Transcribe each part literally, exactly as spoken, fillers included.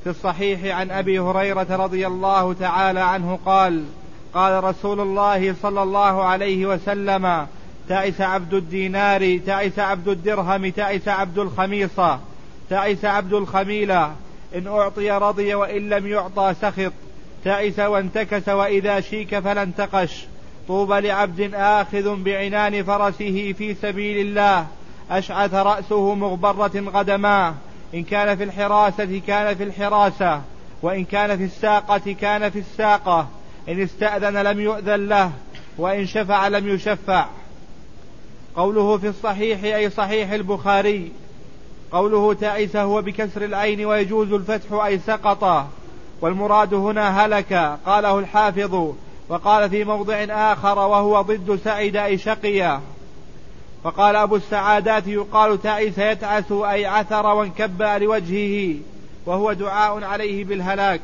في الصحيح عن أبي هريرة رضي الله تعالى عنه قال: قال رسول الله صلى الله عليه وسلم: تعس عبد الدينار، تعس عبد الدرهم، تعس عبد الخميصة، تعس عبد الخميلة، إن أعطي رضي وإن لم يعطى سخط، تعس وانتكس وإذا شيك فلا انتقش. طوبى لعبد آخذ بعنان فرسه في سبيل الله، أشعث رأسه مغبرة قدماه، إن كان في الحراسة كان في الحراسة، وإن كان في الساقة كان في الساقة، إن استأذن لم يؤذن له، وإن شفع لم يشفع. قوله في الصحيح أي صحيح البخاري. قوله تعس هو بكسر العين ويجوز الفتح أي سقط، والمراد هنا هلك، قاله الحافظ. وقال في موضع آخر: وهو ضد سعد أي شقي. وقال أبو السعادات: يقال تعس يتعس أي عثر وانكب لوجهه، وهو دعاء عليه بالهلاك.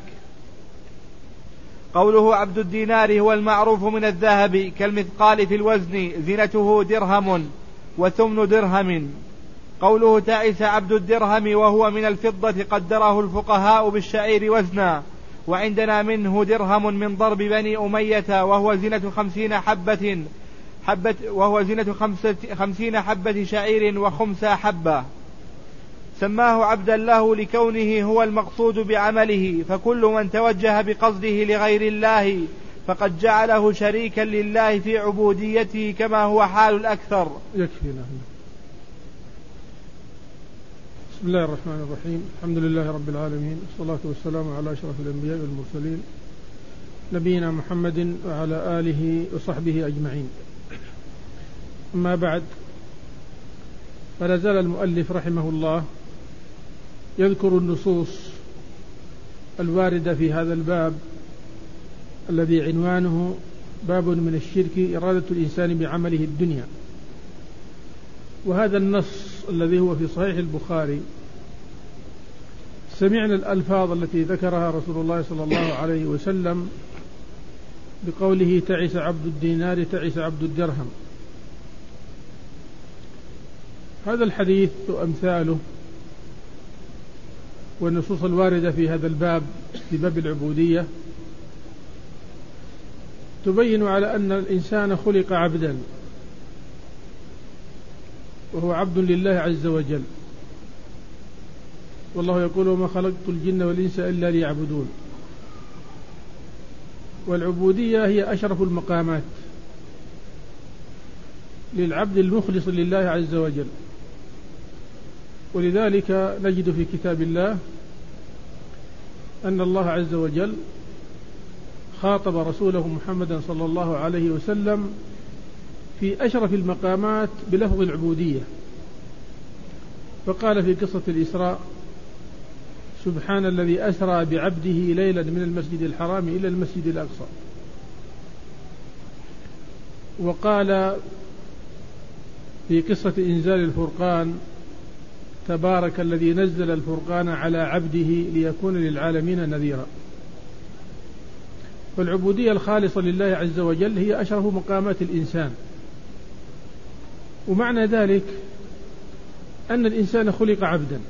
قوله عبد الدينار هو المعروف من الذهب كالمثقال في الوزن، زنته درهم وثمن درهم. قوله تعس عبد الدرهم وهو من الفضة قدره الفقهاء بالشعير وزنا، وعندنا منه درهم من ضرب بني أمية، وهو زنة خمسين حبة حبة وهو زنة خمسين حبة شعير وخمس حبة. سماه عبدا له لكونه هو المقصود بعمله، فكل من توجه بقصده لغير الله فقد جعله شريكا لله في عبوديته، كما هو حال الأكثر. يكفينا. بسم الله الرحمن الرحيم. الحمد لله رب العالمين، والصلاة والسلام على أشرف الأنبياء والمرسلين، نبينا محمد وعلى آله وصحبه أجمعين. أما بعد، فلا زال المؤلف رحمه الله يذكر النصوص الواردة في هذا الباب الذي عنوانه باب من الشرك إرادة الإنسان بعمله الدنيا. وهذا النص الذي هو في صحيح البخاري سمعنا الألفاظ التي ذكرها رسول الله صلى الله عليه وسلم بقوله تعس عبد الدينار، تعس عبد الدرهم. هذا الحديث وأمثاله والنصوص الواردة في هذا الباب في باب العبودية تبين على أن الإنسان خلق عبدا، وهو عبد لله عز وجل. والله يقول: وما خلقت الجن والإنس إلا ليعبدون. والعبودية هي أشرف المقامات للعبد المخلص لله عز وجل. ولذلك نجد في كتاب الله أن الله عز وجل خاطب رسوله محمدا صلى الله عليه وسلم في أشرف المقامات بلفظ العبودية، فقال في قصة الإسراء: سبحان الذي أسرى بعبده ليلا من المسجد الحرام إلى المسجد الأقصى. وقال في قصة إنزال الفرقان: تبارك الذي نزل الفرقان على عبده ليكون للعالمين نذيرا. فالعبودية الخالصة لله عز وجل هي أشرف مقامات الإنسان. ومعنى ذلك أن الإنسان خلق عبدا،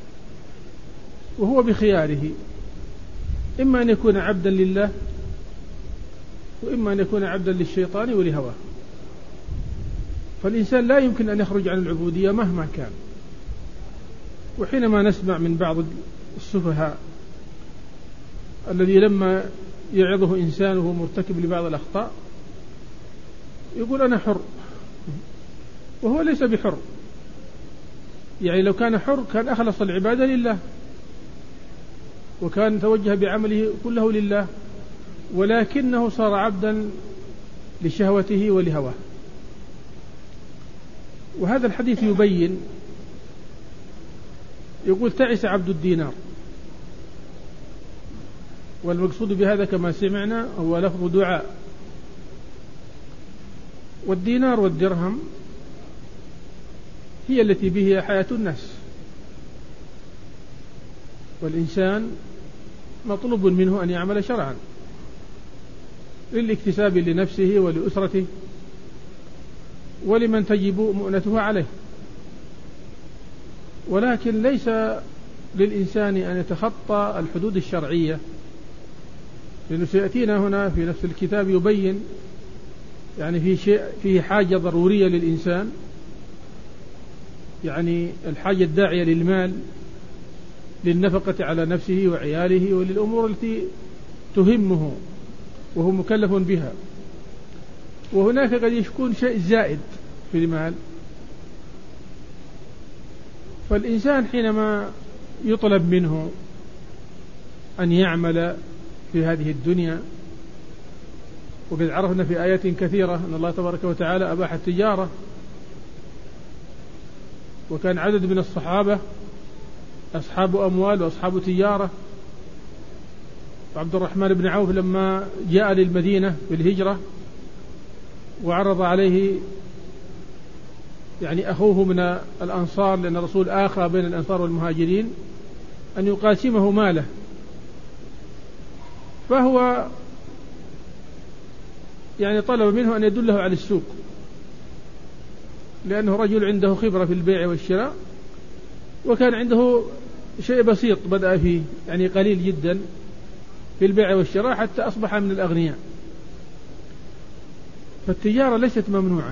وهو بخياره، إما أن يكون عبدا لله، وإما أن يكون عبدا للشيطان ولهواه. فالإنسان لا يمكن أن يخرج عن العبودية مهما كان. وحينما نسمع من بعض السفهاء الذي لما يعظه إنسانه مرتكب لبعض الأخطاء يقول: أنا حر، وهو ليس بحر. يعني لو كان حر كان أخلص العبادة لله، وكان توجه بعمله كله لله، ولكنه صار عبدا لشهوته ولهواه. وهذا الحديث يبين، يقول: تعس عبد الدينار. والمقصود بهذا كما سمعنا هو لفظ دعاء. والدينار والدرهم هي التي به حياة الناس، والإنسان مطلوب منه أن يعمل شرعا للاكتساب لنفسه ولأسرته ولمن تجب مؤنته عليه. ولكن ليس للإنسان أن يتخطى الحدود الشرعية، لأنه سيأتينا هنا في نفس الكتاب يبين يعني في شيء فيه حاجة ضرورية للإنسان، يعني الحاجة الداعية للمال للنفقة على نفسه وعياله وللأمور التي تهمه وهو مكلف بها. وهناك قد يكون شيء زائد في المال، فالإنسان حينما يطلب منه أن يعمل في هذه الدنيا، وقد عرفنا في آيات كثيرة أن الله تبارك وتعالى أباح التجارة، وكان عدد من الصحابة أصحاب أموال وأصحاب تجارة. عبد الرحمن بن عوف لما جاء للمدينة بالهجرة وعرض عليه يعني أخوه من الأنصار، لأن الرسول آخى بين الأنصار والمهاجرين، أن يقاسمه ماله، فهو يعني طلب منه أن يدله على السوق، لأنه رجل عنده خبرة في البيع والشراء، وكان عنده شيء بسيط بدأ فيه يعني قليل جدا في البيع والشراء حتى أصبح من الأغنياء. فالتجارة ليست ممنوعة،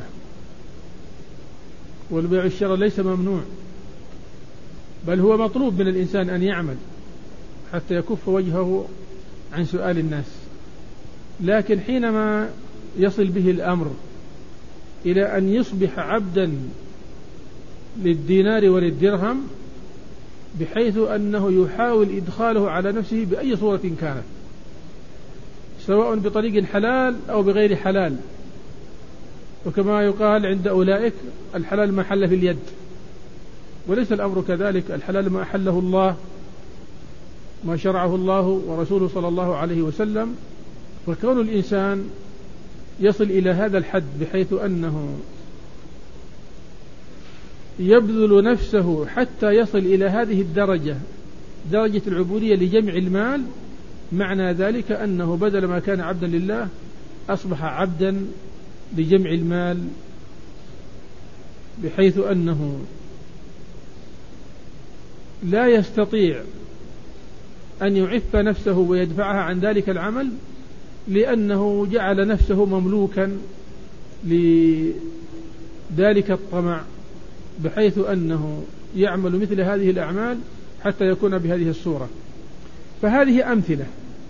والبيع والشراء ليس ممنوع، بل هو مطلوب من الإنسان أن يعمل حتى يكف وجهه عن سؤال الناس. لكن حينما يصل به الأمر إلى أن يصبح عبدا للدينار وللدرهم، بحيث أنه يحاول إدخاله على نفسه بأي صورة كانت، سواء بطريق حلال أو بغير حلال، وكما يقال عند أولئك الحلال ما حل في اليد، وليس الأمر كذلك. الحلال ما أحله الله، ما شرعه الله ورسوله صلى الله عليه وسلم. فكون الإنسان يصل إلى هذا الحد بحيث أنه يبذل نفسه حتى يصل إلى هذه الدرجة، درجة العبودية لجمع المال، معنى ذلك أنه بدل ما كان عبدا لله أصبح عبدا لجمع المال، بحيث أنه لا يستطيع أن يعف نفسه ويدفعها عن ذلك العمل، لأنه جعل نفسه مملوكا لذلك الطمع، بحيث أنه يعمل مثل هذه الأعمال حتى يكون بهذه الصورة. فهذه أمثلة: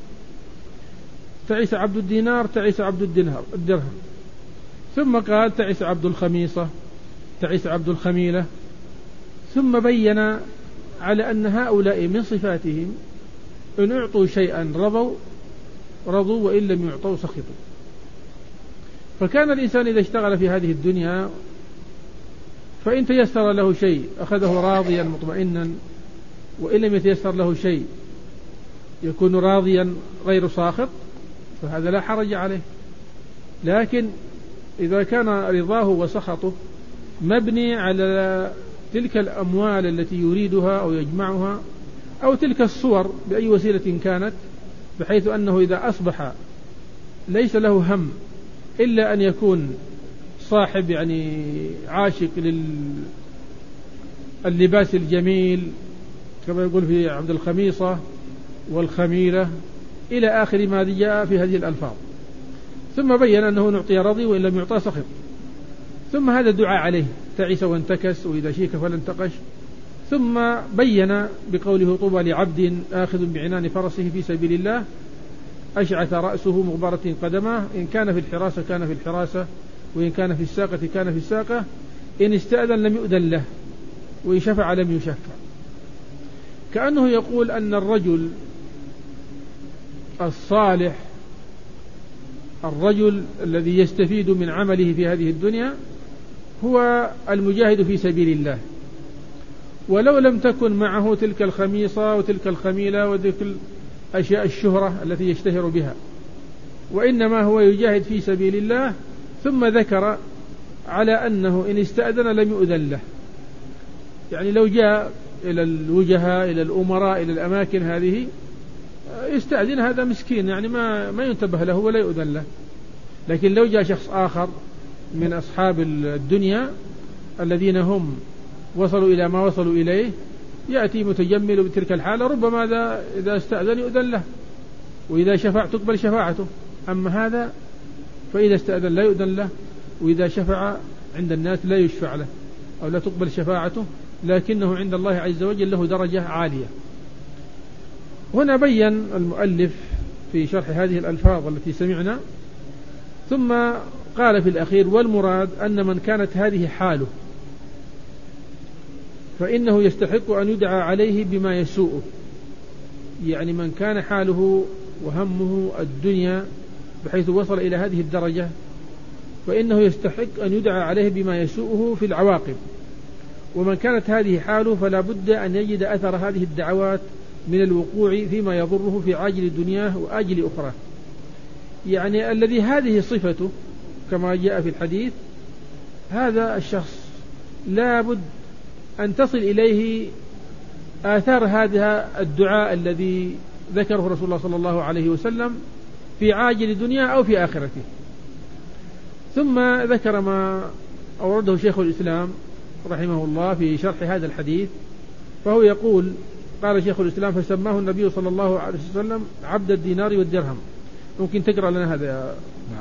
تعس عبد الدينار، تعس عبد الدرهم. ثم قال تعس عبد الخميصة، تعس عبد الخميلة. ثم بين على أن هؤلاء من صفاتهم إن أعطوا شيئا رضوا رضوا وإن لم يعطوا سخطوا. فكان الإنسان إذا اشتغل في هذه الدنيا فإن تيسر له شيء أخذه راضيا مطمئنا، وإن لم يتيسر له شيء يكون راضيا غير ساخط، فهذا لا حرج عليه. لكن إذا كان رضاه وسخطه مبني على تلك الأموال التي يريدها أو يجمعها أو تلك الصور بأي وسيلة كانت، بحيث أنه إذا أصبح ليس له هم إلا أن يكون صاحب يعني عاشق لللباس الجميل كما يقول في عبد الخميصة والخميلة إلى آخر ما جاء في هذه الألفاظ. ثم بين أنه نعطي رضي وإن لم يعطى سخط. ثم هذا دعاء عليه: تعس وانتكس وإذا شيك فلا انتقش. ثم بين بقوله: طوبى لعبد آخذ بعنان فرسه في سبيل الله أشعث رأسه مغبرة قدماه، إن كان في الحراسة كان في الحراسة، وإن كان في الساقة كان في الساقة، إن استأذن لم يؤذن له، وإن شفع لم يشفع. كأنه يقول أن الرجل الصالح، الرجل الذي يستفيد من عمله في هذه الدنيا، هو المجاهد في سبيل الله، ولو لم تكن معه تلك الخميصة وتلك الخميلة وتلك أشياء الشهرة التي يشتهر بها، وإنما هو يجاهد في سبيل الله. ثم ذكر على أنه إن استأذن لم يؤذن له، يعني لو جاء إلى الوجهاء إلى الأمراء إلى الأماكن هذه يستأذن، هذا مسكين يعني ما ما ينتبه له ولا يؤذن له. لكن لو جاء شخص آخر من أصحاب الدنيا الذين هم وصلوا إلى ما وصلوا إليه يأتي متجمل بتلك الحالة، ربما إذا استأذن يؤذن له، وإذا شفع تقبل شفاعته. أما هذا فإذا استأذن لا يؤذن له، وإذا شفع عند الناس لا يشفع له أو لا تقبل شفاعته، لكنه عند الله عز وجل له درجة عالية. هنا بين المؤلف في شرح هذه الألفاظ التي سمعنا، ثم قال في الأخير: والمراد أن من كانت هذه حاله فإنه يستحق أن يدعى عليه بما يسوءه. يعني من كان حاله وهمه الدنيا بحيث وصل إلى هذه الدرجة فإنه يستحق أن يدعى عليه بما يسوءه في العواقب. ومن كانت هذه حاله فلا بد أن يجد أثر هذه الدعوات من الوقوع فيما يضره في عاجل دنياه وآجل أخرى. يعني الذي هذه صفته كما جاء في الحديث، هذا الشخص لا بد أن تصل إليه آثار هذا الدعاء الذي ذكره رسول الله صلى الله عليه وسلم في عاجل دنيا أو في آخرته. ثم ذكر ما أورده شيخ الإسلام رحمه الله في شرح هذا الحديث، فهو يقول: قال شيخ الإسلام: فسماه النبي صلى الله عليه وسلم عبد الدينار والدرهم. ممكن تقرأ لنا هذا يا... نعم.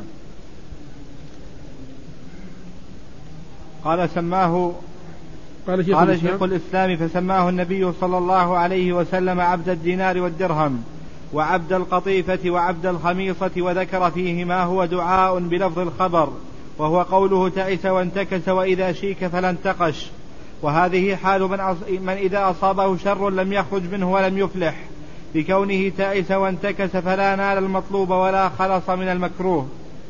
قال سماه قال شيخ, قال الإسلام, شيخ الإسلام فسماه النبي صلى الله عليه وسلم عبد الدينار والدرهم وعبد القطيفة وعبد الخميصة، وذكر فيه ما هو دعاء بلفظ الخبر، وهو قوله: تعس وانتكس وإذا شيك فلا انتقش. وهذه حال من, أص... من إذا أصابه شر لم يخرج منه ولم يفلح، بكونه تعس وانتكس فلا نال المطلوب ولا خلص من المكروه.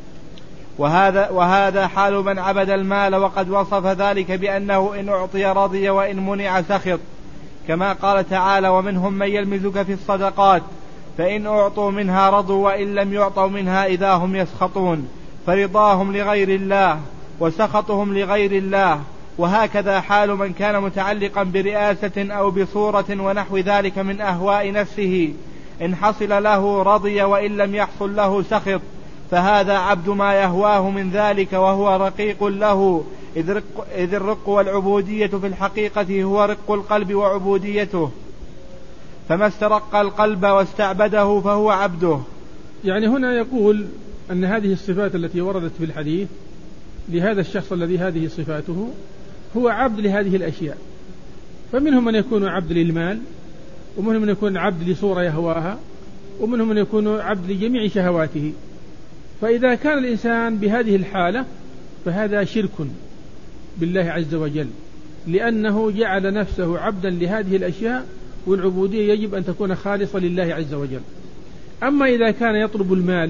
وهذا, وهذا حال من عبد المال وقد وصف ذلك بأنه إن أعطي رضي وإن منع سخط، كما قال تعالى: ومنهم من يلمزك في الصدقات فإن أعطوا منها رضوا وإن لم يعطوا منها إذا هم يسخطون، فرضاهم لغير الله وسخطهم لغير الله. وهكذا حال من كان متعلقا برئاسة أو بصورة ونحو ذلك من أهواء نفسه، إن حصل له رضي وإن لم يحصل له سخط، فهذا عبد ما يهواه من ذلك وهو رقيق له، إذ, رق إذ الرق والعبودية في الحقيقة هو رق القلب وعبوديته، فما استرق القلب واستعبده فهو عبده. يعني هنا يقول أن هذه الصفات التي وردت في الحديث لهذا الشخص الذي هذه صفاته هو عبد لهذه الأشياء. فمنهم من يكون عبد للمال، ومنهم من يكون عبد لصورة يهواها، ومنهم من يكون عبد لجميع شهواته. فإذا كان الإنسان بهذه الحالة فهذا شرك بالله عز وجل، لأنه جعل نفسه عبدا لهذه الأشياء، والعبودية يجب أن تكون خالصة لله عز وجل. أما إذا كان يطلب المال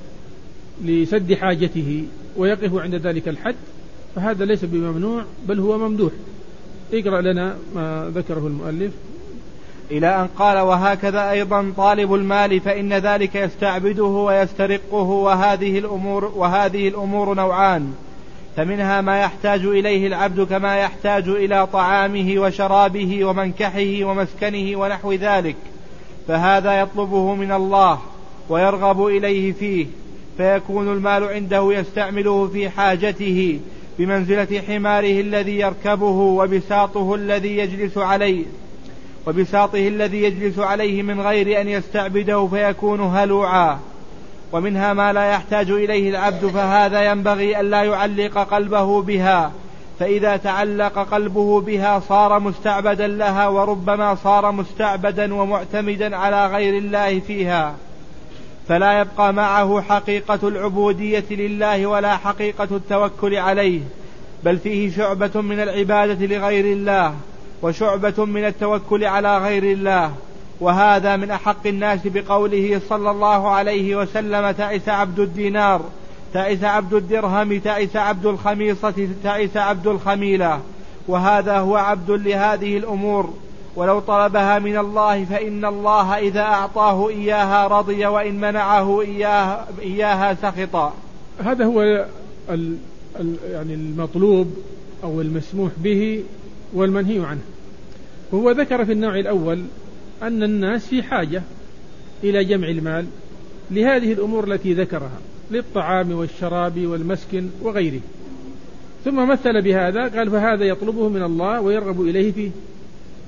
لسد حاجته ويقف عند ذلك الحد فهذا ليس بممنوع بل هو ممدوح. اقرأ لنا ما ذكره المؤلف إلى أن قال: وهكذا أيضا طالب المال فإن ذلك يستعبده ويسترقه، وهذه الأمور, وهذه الأمور نوعان، فمنها ما يحتاج إليه العبد كما يحتاج إلى طعامه وشرابه ومنكحه ومسكنه ونحو ذلك، فهذا يطلبه من الله ويرغب إليه فيه، فيكون المال عنده يستعمله في حاجته بمنزلة حماره الذي يركبه وبساطه الذي يجلس عليه وبساطه الذي يجلس عليه من غير أن يستعبده، فيكون هلوعا. ومنها ما لا يحتاج إليه العبد، فهذا ينبغي أن لا يعلق قلبه بها، فإذا تعلق قلبه بها صار مستعبدا لها، وربما صار مستعبدا ومعتمدا على غير الله فيها، فلا يبقى معه حقيقة العبودية لله ولا حقيقة التوكل عليه، بل فيه شعبة من العبادة لغير الله وشعبة من التوكل على غير الله. وهذا من أحق الناس بقوله صلى الله عليه وسلم: تعس عبد الدينار، تعس عبد الدرهم، تعس عبد الخميصة، تعس عبد الخميلة. وهذا هو عبد لهذه الأمور، ولو طلبها من الله فإن الله إذا أعطاه إياها رضي وإن منعه إياها, إياها سخط. هذا هو ال ال يعني المطلوب أو المسموح به والمنهي عنه. وهو ذكر في النوع الأول أن الناس في حاجة إلى جمع المال لهذه الأمور التي ذكرها، للطعام والشراب والمسكن وغيره، ثم مثل بهذا قال: فهذا يطلبه من الله ويرغب إليه فيه.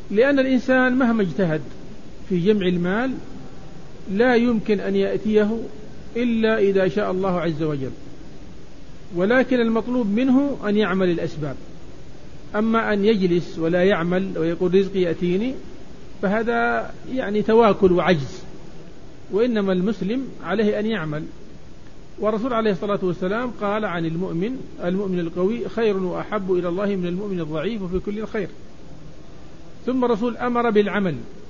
لأن الإنسان مهما اجتهد في جمع المال لا يمكن أن يأتيه إلا إذا شاء الله عز وجل، ولكن المطلوب منه أن يعمل الأسباب. أما أن يجلس ولا يعمل ويقول رزقي يأتيني فهذا يعني تواكل وعجز، وإنما المسلم عليه أن يعمل. والرسول عليه الصلاة والسلام قال عن المؤمن: المؤمن القوي خير وأحب إلى الله من المؤمن الضعيف وفي كل خير. ثم الرسول أمر بالعمل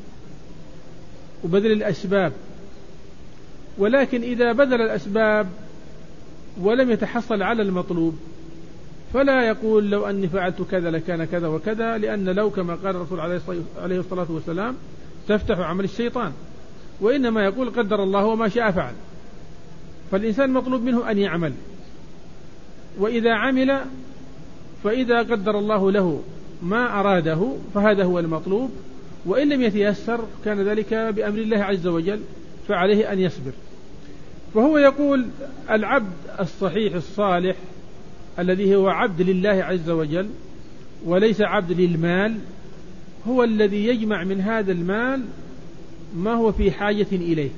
وبذل الأسباب، ولكن إذا بذل الأسباب ولم يتحصل على المطلوب فلا يقول لو أني فعلت كذا لكان كذا وكذا، لأن لو كما قال الرسول عليه الصلاة والسلام تفتح عمل الشيطان، وإنما يقول قدر الله وما شاء فعل. فالإنسان مطلوب منه أن يعمل، وإذا عمل فإذا قدر الله له ما أراده فهذا هو المطلوب، وإن لم يتيسر كان ذلك بأمر الله عز وجل فعليه أن يصبر. فهو يقول العبد الصحيح الصالح الذي هو عبد لله عز وجل وليس عبد للمال هو الذي يجمع من هذا المال ما هو في حاجة إليه،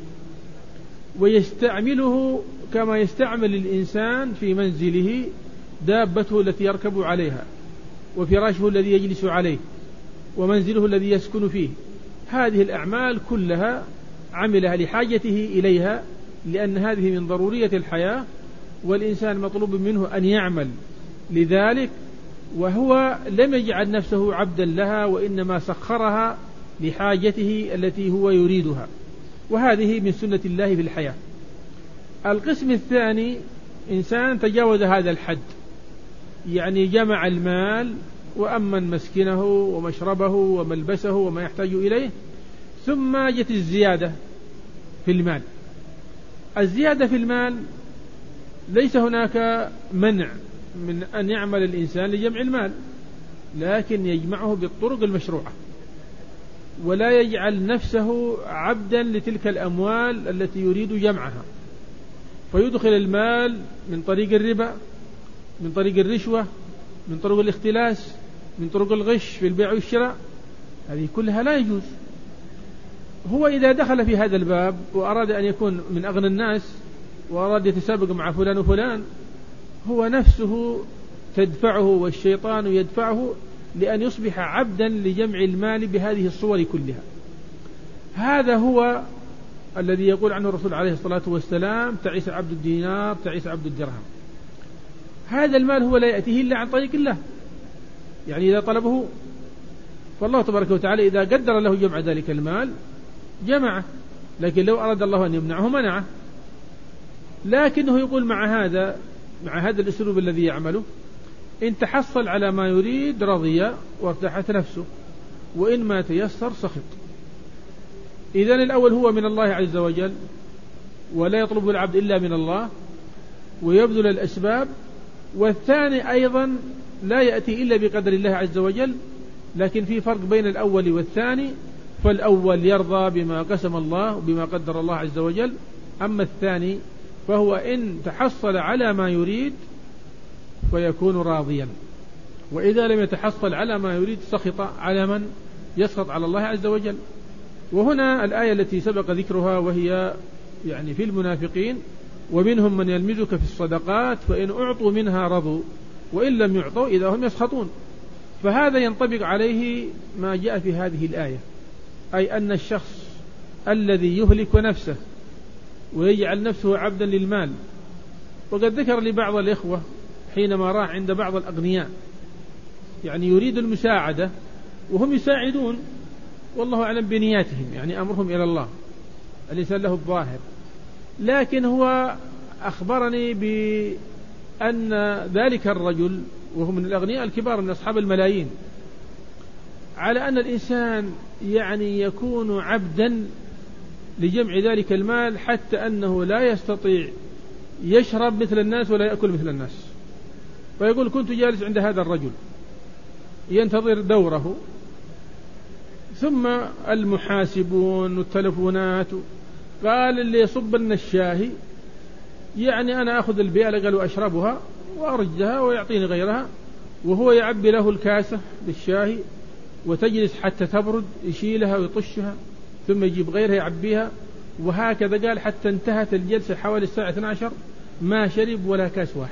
ويستعمله كما يستعمل الإنسان في منزله دابته التي يركب عليها، وفراشه الذي يجلس عليه، ومنزله الذي يسكن فيه. هذه الأعمال كلها عملها لحاجته إليها، لأن هذه من ضرورية الحياة، والإنسان مطلوب منه أن يعمل لذلك، وهو لم يجعل نفسه عبدا لها، وإنما سخرها لحاجته التي هو يريدها، وهذه من سنة الله في الحياة. القسم الثاني إنسان تجاوز هذا الحد، يعني جمع المال وأمن مسكنه ومشربه وملبسه وما يحتاج إليه، ثم جت الزيادة في المال. الزيادة في المال ليس هناك منع من أن يعمل الإنسان لجمع المال، لكن يجمعه بالطرق المشروعة، ولا يجعل نفسه عبدا لتلك الأموال التي يريد جمعها، فيدخل المال من طريق الربا، من طريق الرشوة، من طرق الاختلاس، من طرق الغش في البيع والشراء. هذه كلها لا يجوز. هو إذا دخل في هذا الباب وأراد أن يكون من أغنى الناس وأراد يتسابق مع فلان وفلان، هو نفسه تدفعه والشيطان يدفعه لأن يصبح عبدا لجمع المال بهذه الصور كلها. هذا هو الذي يقول عنه الرسول عليه الصلاة والسلام: تعيس عبد الدينار، تعيس عبد الدرهم. هذا المال هو لا يأتيه إلا عن طريق الله، يعني إذا طلبه، فالله تبارك وتعالى إذا قدر له جمع ذلك المال جمعه، لكن لو أراد الله أن يمنعه منعه. لكنه يقول مع هذا مع هذا الأسلوب الذي يعمله إن تحصل على ما يريد رضي وارتاحت نفسه، وإن ما تيسر سخط. إذن الأول هو من الله عز وجل، ولا يطلب العبد إلا من الله، ويبذل الأسباب. والثاني أيضا لا يأتي إلا بقدر الله عز وجل، لكن في فرق بين الأول والثاني، فالأول يرضى بما قسم الله وبما قدر الله عز وجل، أما الثاني فهو إن تحصل على ما يريد فيكون راضيا، وإذا لم يتحصل على ما يريد سخط على من يسخط على الله عز وجل. وهنا الآية التي سبق ذكرها وهي يعني في المنافقين: ومنهم من يلمزك في الصدقات فإن أعطوا منها رضوا وإن لم يعطوا إذا هم يسخطون. فهذا ينطبق عليه ما جاء في هذه الآية، أي أن الشخص الذي يهلك نفسه ويجعل نفسه عبدا للمال. وقد ذكر لي بعض الإخوة حينما راح عند بعض الأغنياء يعني يريد المساعدة وهم يساعدون، والله أعلم بنياتهم، يعني أمرهم إلى الله، الإنسان له الظاهر، لكن هو أخبرني بأن ذلك الرجل وهو من الأغنياء الكبار من أصحاب الملايين، على أن الإنسان يعني يكون عبدا لجمع ذلك المال، حتى أنه لا يستطيع يشرب مثل الناس ولا يأكل مثل الناس. فيقول: كنت جالس عند هذا الرجل ينتظر دوره، ثم المحاسبون والتلفونات، قال اللي يصب لنا الشاهي يعني أنا أخذ البيالة قال وأشربها وأرجها ويعطيني غيرها، وهو يعبي له الكاسة بالشاهي وتجلس حتى تبرد، يشيلها ويطشها ثم يجيب غيرها يعبيها، وهكذا قال حتى انتهت الجلسة حوالي الساعة اثنتي عشرة ما شرب ولا كاس واحد.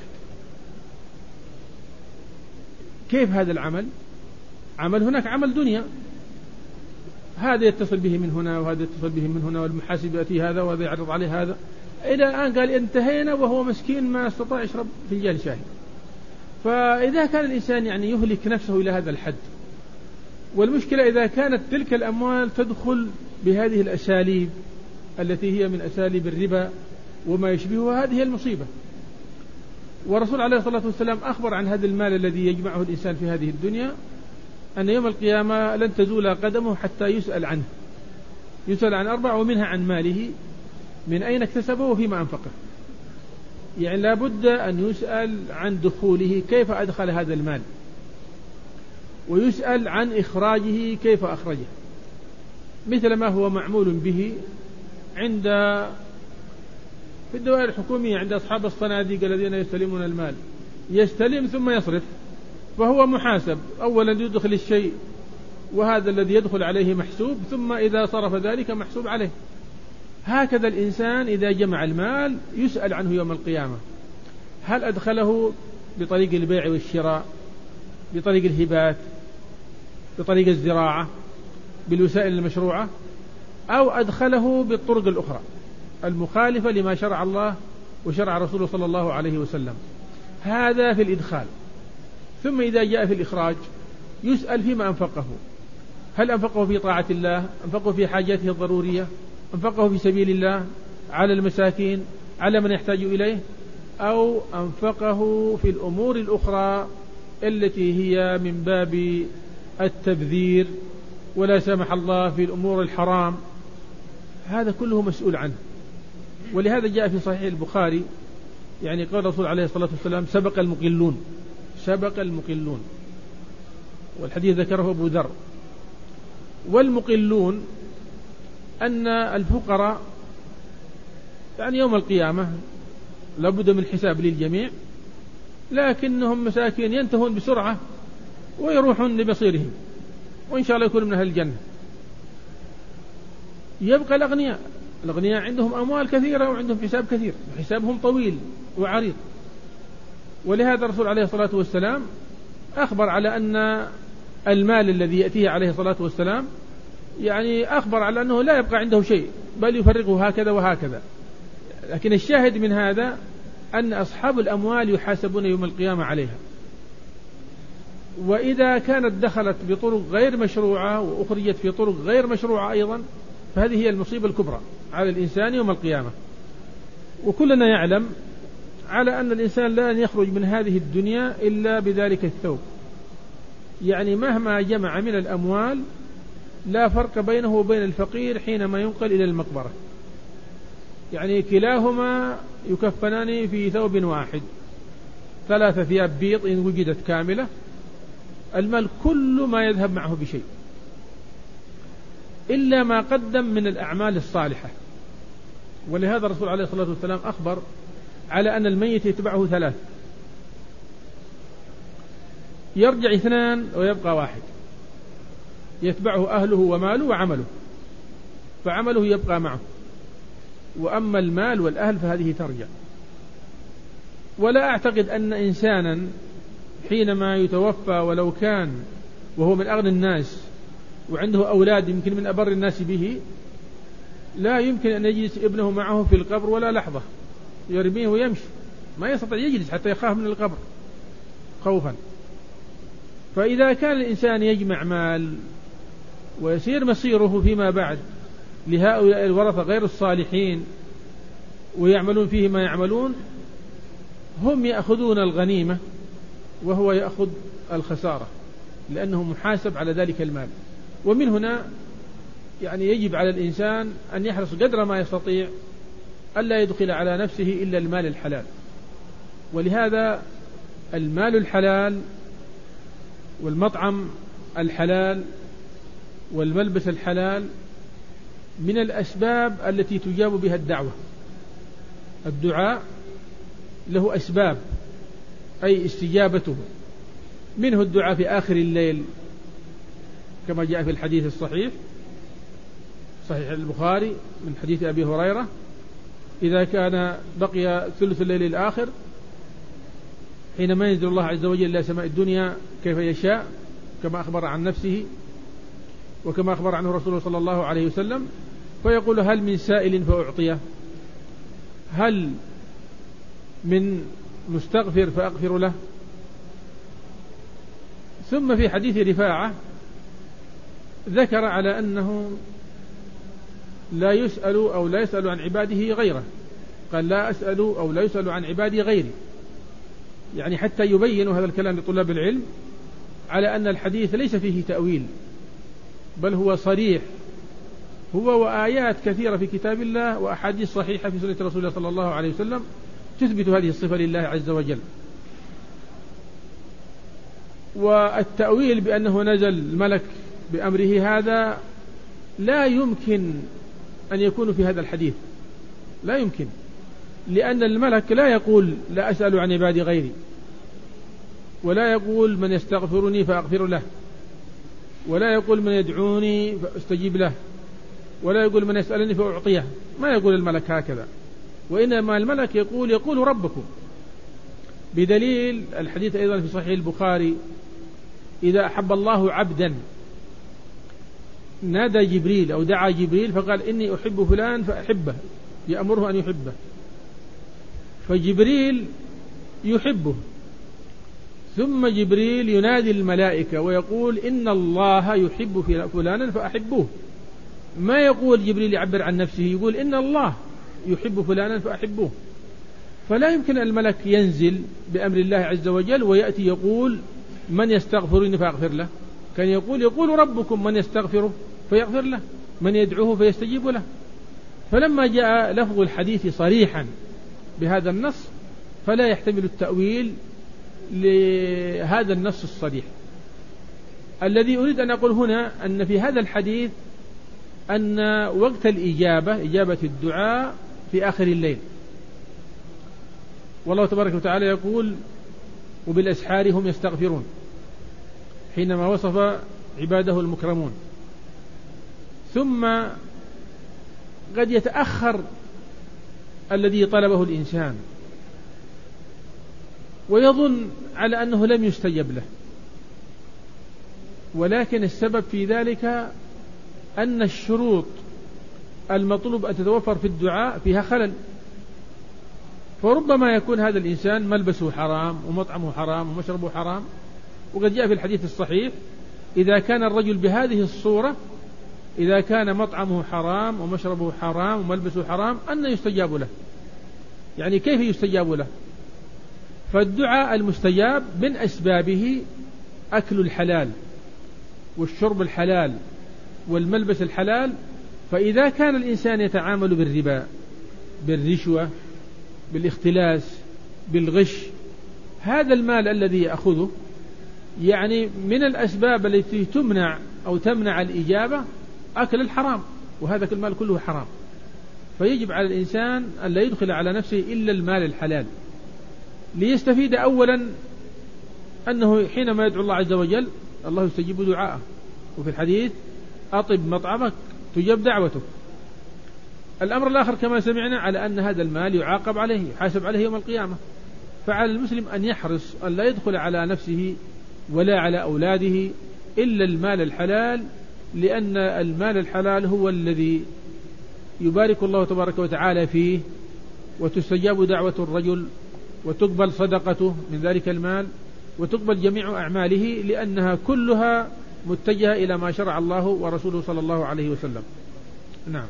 كيف هذا العمل؟ عمل هناك عمل دنيا، هذا يتصل به من هنا وهذا يتصل به من هنا، والمحاسب يأتي هذا وهذا يعرض عليه هذا، إلى الآن قال انتهينا وهو مسكين ما استطاع يشرب فنجان شاي. فإذا كان الإنسان يعني يهلك نفسه إلى هذا الحد، والمشكلة إذا كانت تلك الأموال تدخل بهذه الأساليب التي هي من أساليب الربا وما يشبهها، هذه المصيبة. ورسول عليه الصلاة والسلام أخبر عن هذا المال الذي يجمعه الإنسان في هذه الدنيا أن يوم القيامة لن تزول قدمه حتى يسأل عنه، يسأل عن أربع، ومنها عن ماله، من أين اكتسبه وفيما أنفقه. يعني لا بد أن يسأل عن دخوله كيف أدخل هذا المال، ويسأل عن إخراجه كيف أخرجه، مثل ما هو معمول به عند في الدوائر الحكومية عند أصحاب الصناديق الذين يستلمون المال، يستلم ثم يصرف، فهو محاسب، أولا يدخل الشيء وهذا الذي يدخل عليه محسوب، ثم إذا صرف ذلك محسوب عليه. هكذا الإنسان إذا جمع المال يسأل عنه يوم القيامة، هل أدخله بطريق البيع والشراء، بطريق الهبات، بطريق الزراعة، بالوسائل المشروعة، أو أدخله بالطرق الأخرى المخالفة لما شرع الله وشرع رسوله صلى الله عليه وسلم. هذا في الإدخال. ثم إذا جاء في الإخراج يسأل فيما أنفقه، هل أنفقه في طاعة الله، أنفقه في حاجاته الضرورية، أنفقه في سبيل الله، على المساكين، على من يحتاج إليه، أو أنفقه في الأمور الأخرى التي هي من باب التبذير ولا سمح الله في الأمور الحرام. هذا كله مسؤول عنه. ولهذا جاء في صحيح البخاري يعني قال الرسول عليه الصلاة والسلام سبق المقلون، سبق المقلون، والحديث ذكره أبو ذر. والمقلون أن الفقراء يعني يوم القيامة لابد من حساب للجميع، لكنهم مساكين ينتهون بسرعة ويروحون لمصيرهم، وإن شاء الله يكونوا من أهل الجنة. يبقى الأغنياء، الأغنياء عندهم أموال كثيرة وعندهم حساب كثير، حسابهم طويل وعريض. ولهذا الرسول عليه الصلاة والسلام أخبر على أن المال الذي يأتيه عليه الصلاة والسلام يعني أخبر على أنه لا يبقى عنده شيء بل يفرقه هكذا وهكذا. لكن الشاهد من هذا أن أصحاب الأموال يحاسبون يوم القيامة عليها. وإذا كانت دخلت بطرق غير مشروعة وأخرجت في طرق غير مشروعة أيضا، فهذه هي المصيبة الكبرى على الإنسان يوم القيامة. وكلنا يعلم على أن الإنسان لا يخرج من هذه الدنيا إلا بذلك الثوب. يعني مهما جمع من الأموال لا فرق بينه وبين الفقير حينما ينقل إلى المقبرة، يعني كلاهما يكفنان في ثوب واحد، ثلاثة ثياب بيض إن وجدت كاملة، المال كل ما يذهب معه بشيء إلا ما قدم من الأعمال الصالحة. ولهذا الرسول عليه الصلاة والسلام أخبر على أن الميت يتبعه ثلاث، يرجع اثنان ويبقى واحد، يتبعه أهله وماله وعمله، فعمله يبقى معه، وأما المال والأهل فهذه ترجع. ولا أعتقد أن إنسانا حينما يتوفى ولو كان وهو من أغنى الناس وعنده أولاد يمكن من أبر الناس به، لا يمكن أن يجلس ابنه معه في القبر ولا لحظة، يرميه ويمشي، ما يستطيع يجلس حتى يخاف من القبر خوفا. فإذا كان الإنسان يجمع مال ويسير مصيره فيما بعد لهؤلاء الورثة غير الصالحين ويعملون فيه ما يعملون، هم يأخذون الغنيمة وهو يأخذ الخسارة، لأنه محاسب على ذلك المال. ومن هنا يعني يجب على الإنسان أن يحرص قدر ما يستطيع ألا يدخل على نفسه إلا المال الحلال. ولهذا المال الحلال والمطعم الحلال والملبس الحلال من الأسباب التي تجاب بها الدعوة. الدعاء له أسباب أي استجابته، منه الدعاء في آخر الليل كما جاء في الحديث الصحيح صحيح البخاري من حديث أبي هريرة: إذا كان بقي ثلث الليل الآخر حينما ينزل الله عز وجل إلى سماء الدنيا كيف يشاء كما أخبر عن نفسه وكما أخبر عنه رسوله صلى الله عليه وسلم، فيقول: هل من سائل فأعطيه، هل من مستغفر فأغفر له. ثم في حديث رفاعة ذكر على أنه لا يسأل أو لا يسأل عن عباده غيره، قال: لا أسأل أو لا يسأل عن عبادي غيري، يعني حتى يبين هذا الكلام لطلاب العلم على أن الحديث ليس فيه تأويل، بل هو صريح، هو وآيات كثيرة في كتاب الله وأحاديث صحيحة في سنة رسول الله صلى الله عليه وسلم تثبت هذه الصفة لله عز وجل. والتأويل بأنه نزل الملك بأمره هذا لا يمكن أن يكون في هذا الحديث، لا يمكن، لأن الملك لا يقول: لا أسأل عن عبادي غيري، ولا يقول: من يستغفرني فأغفر له، ولا يقول: من يدعوني فأستجيب له، ولا يقول: من يسألني فأعطيه. ما يقول الملك هكذا، وإنما الملك يقول يقول ربكم، بدليل الحديث أيضا في صحيح البخاري: إذا أحب الله عبدا نادى جبريل أو دعا جبريل فقال: إني أحب فلان فأحبه، يأمره أن يحبه، فجبريل يحبه، ثم جبريل ينادي الملائكة ويقول: إن الله يحب فلانا فأحبوه. ما يقول جبريل يعبر عن نفسه، يقول: إن الله يحب فلانا فأحبوه. فلا يمكن الملك ينزل بأمر الله عز وجل ويأتي يقول: من يستغفرني فأغفر له. كان يقول يقول ربكم: من يستغفره فيغفر له، من يدعوه فيستجيب له. فلما جاء لفظ الحديث صريحا بهذا النص فلا يحتمل التأويل لهذا النص الصريح. الذي أريد أن أقول هنا أن في هذا الحديث أن وقت الإجابة، إجابة الدعاء، في آخر الليل، والله تبارك وتعالى يقول: وبالأسحار هم يستغفرون، حينما وصف عباده المكرمون. ثم قد يتأخر الذي طلبه الإنسان ويظن على أنه لم يستجب له، ولكن السبب في ذلك أن الشروط المطلوب أن تتوفر في الدعاء فيها خلل. فربما يكون هذا الإنسان ملبسه حرام ومطعمه حرام ومشربه حرام، وقد جاء في الحديث الصحيح: إذا كان الرجل بهذه الصورة، إذا كان مطعمه حرام ومشربه حرام وملبسه حرام، أن يستجاب له؟ يعني كيف يستجاب له؟ فالدعاء المستجاب من أسبابه أكل الحلال والشرب الحلال والملبس الحلال. فإذا كان الإنسان يتعامل بالربا، بالرشوة، بالاختلاس، بالغش، هذا المال الذي يأخذه يعني من الأسباب التي تمنع أو تمنع الإجابة أكل الحرام، وهذا المال كله حرام. فيجب على الإنسان أن لا يدخل على نفسه إلا المال الحلال، ليستفيد أولا أنه حينما يدعو الله عز وجل الله يستجيب دعاءه، وفي الحديث: أطب مطعمك تجب دعوتك. الأمر الآخر كما سمعنا على أن هذا المال يعاقب عليه، يحاسب عليه يوم القيامة. فعلى المسلم أن يحرص أن لا يدخل على نفسه ولا على أولاده إلا المال الحلال، لأن المال الحلال هو الذي يبارك الله تبارك وتعالى فيه، وتستجاب دعوة الرجل، وتقبل صدقته من ذلك المال، وتقبل جميع أعماله، لأنها كلها متجهة إلى ما شرع الله ورسوله صلى الله عليه وسلم. نعم.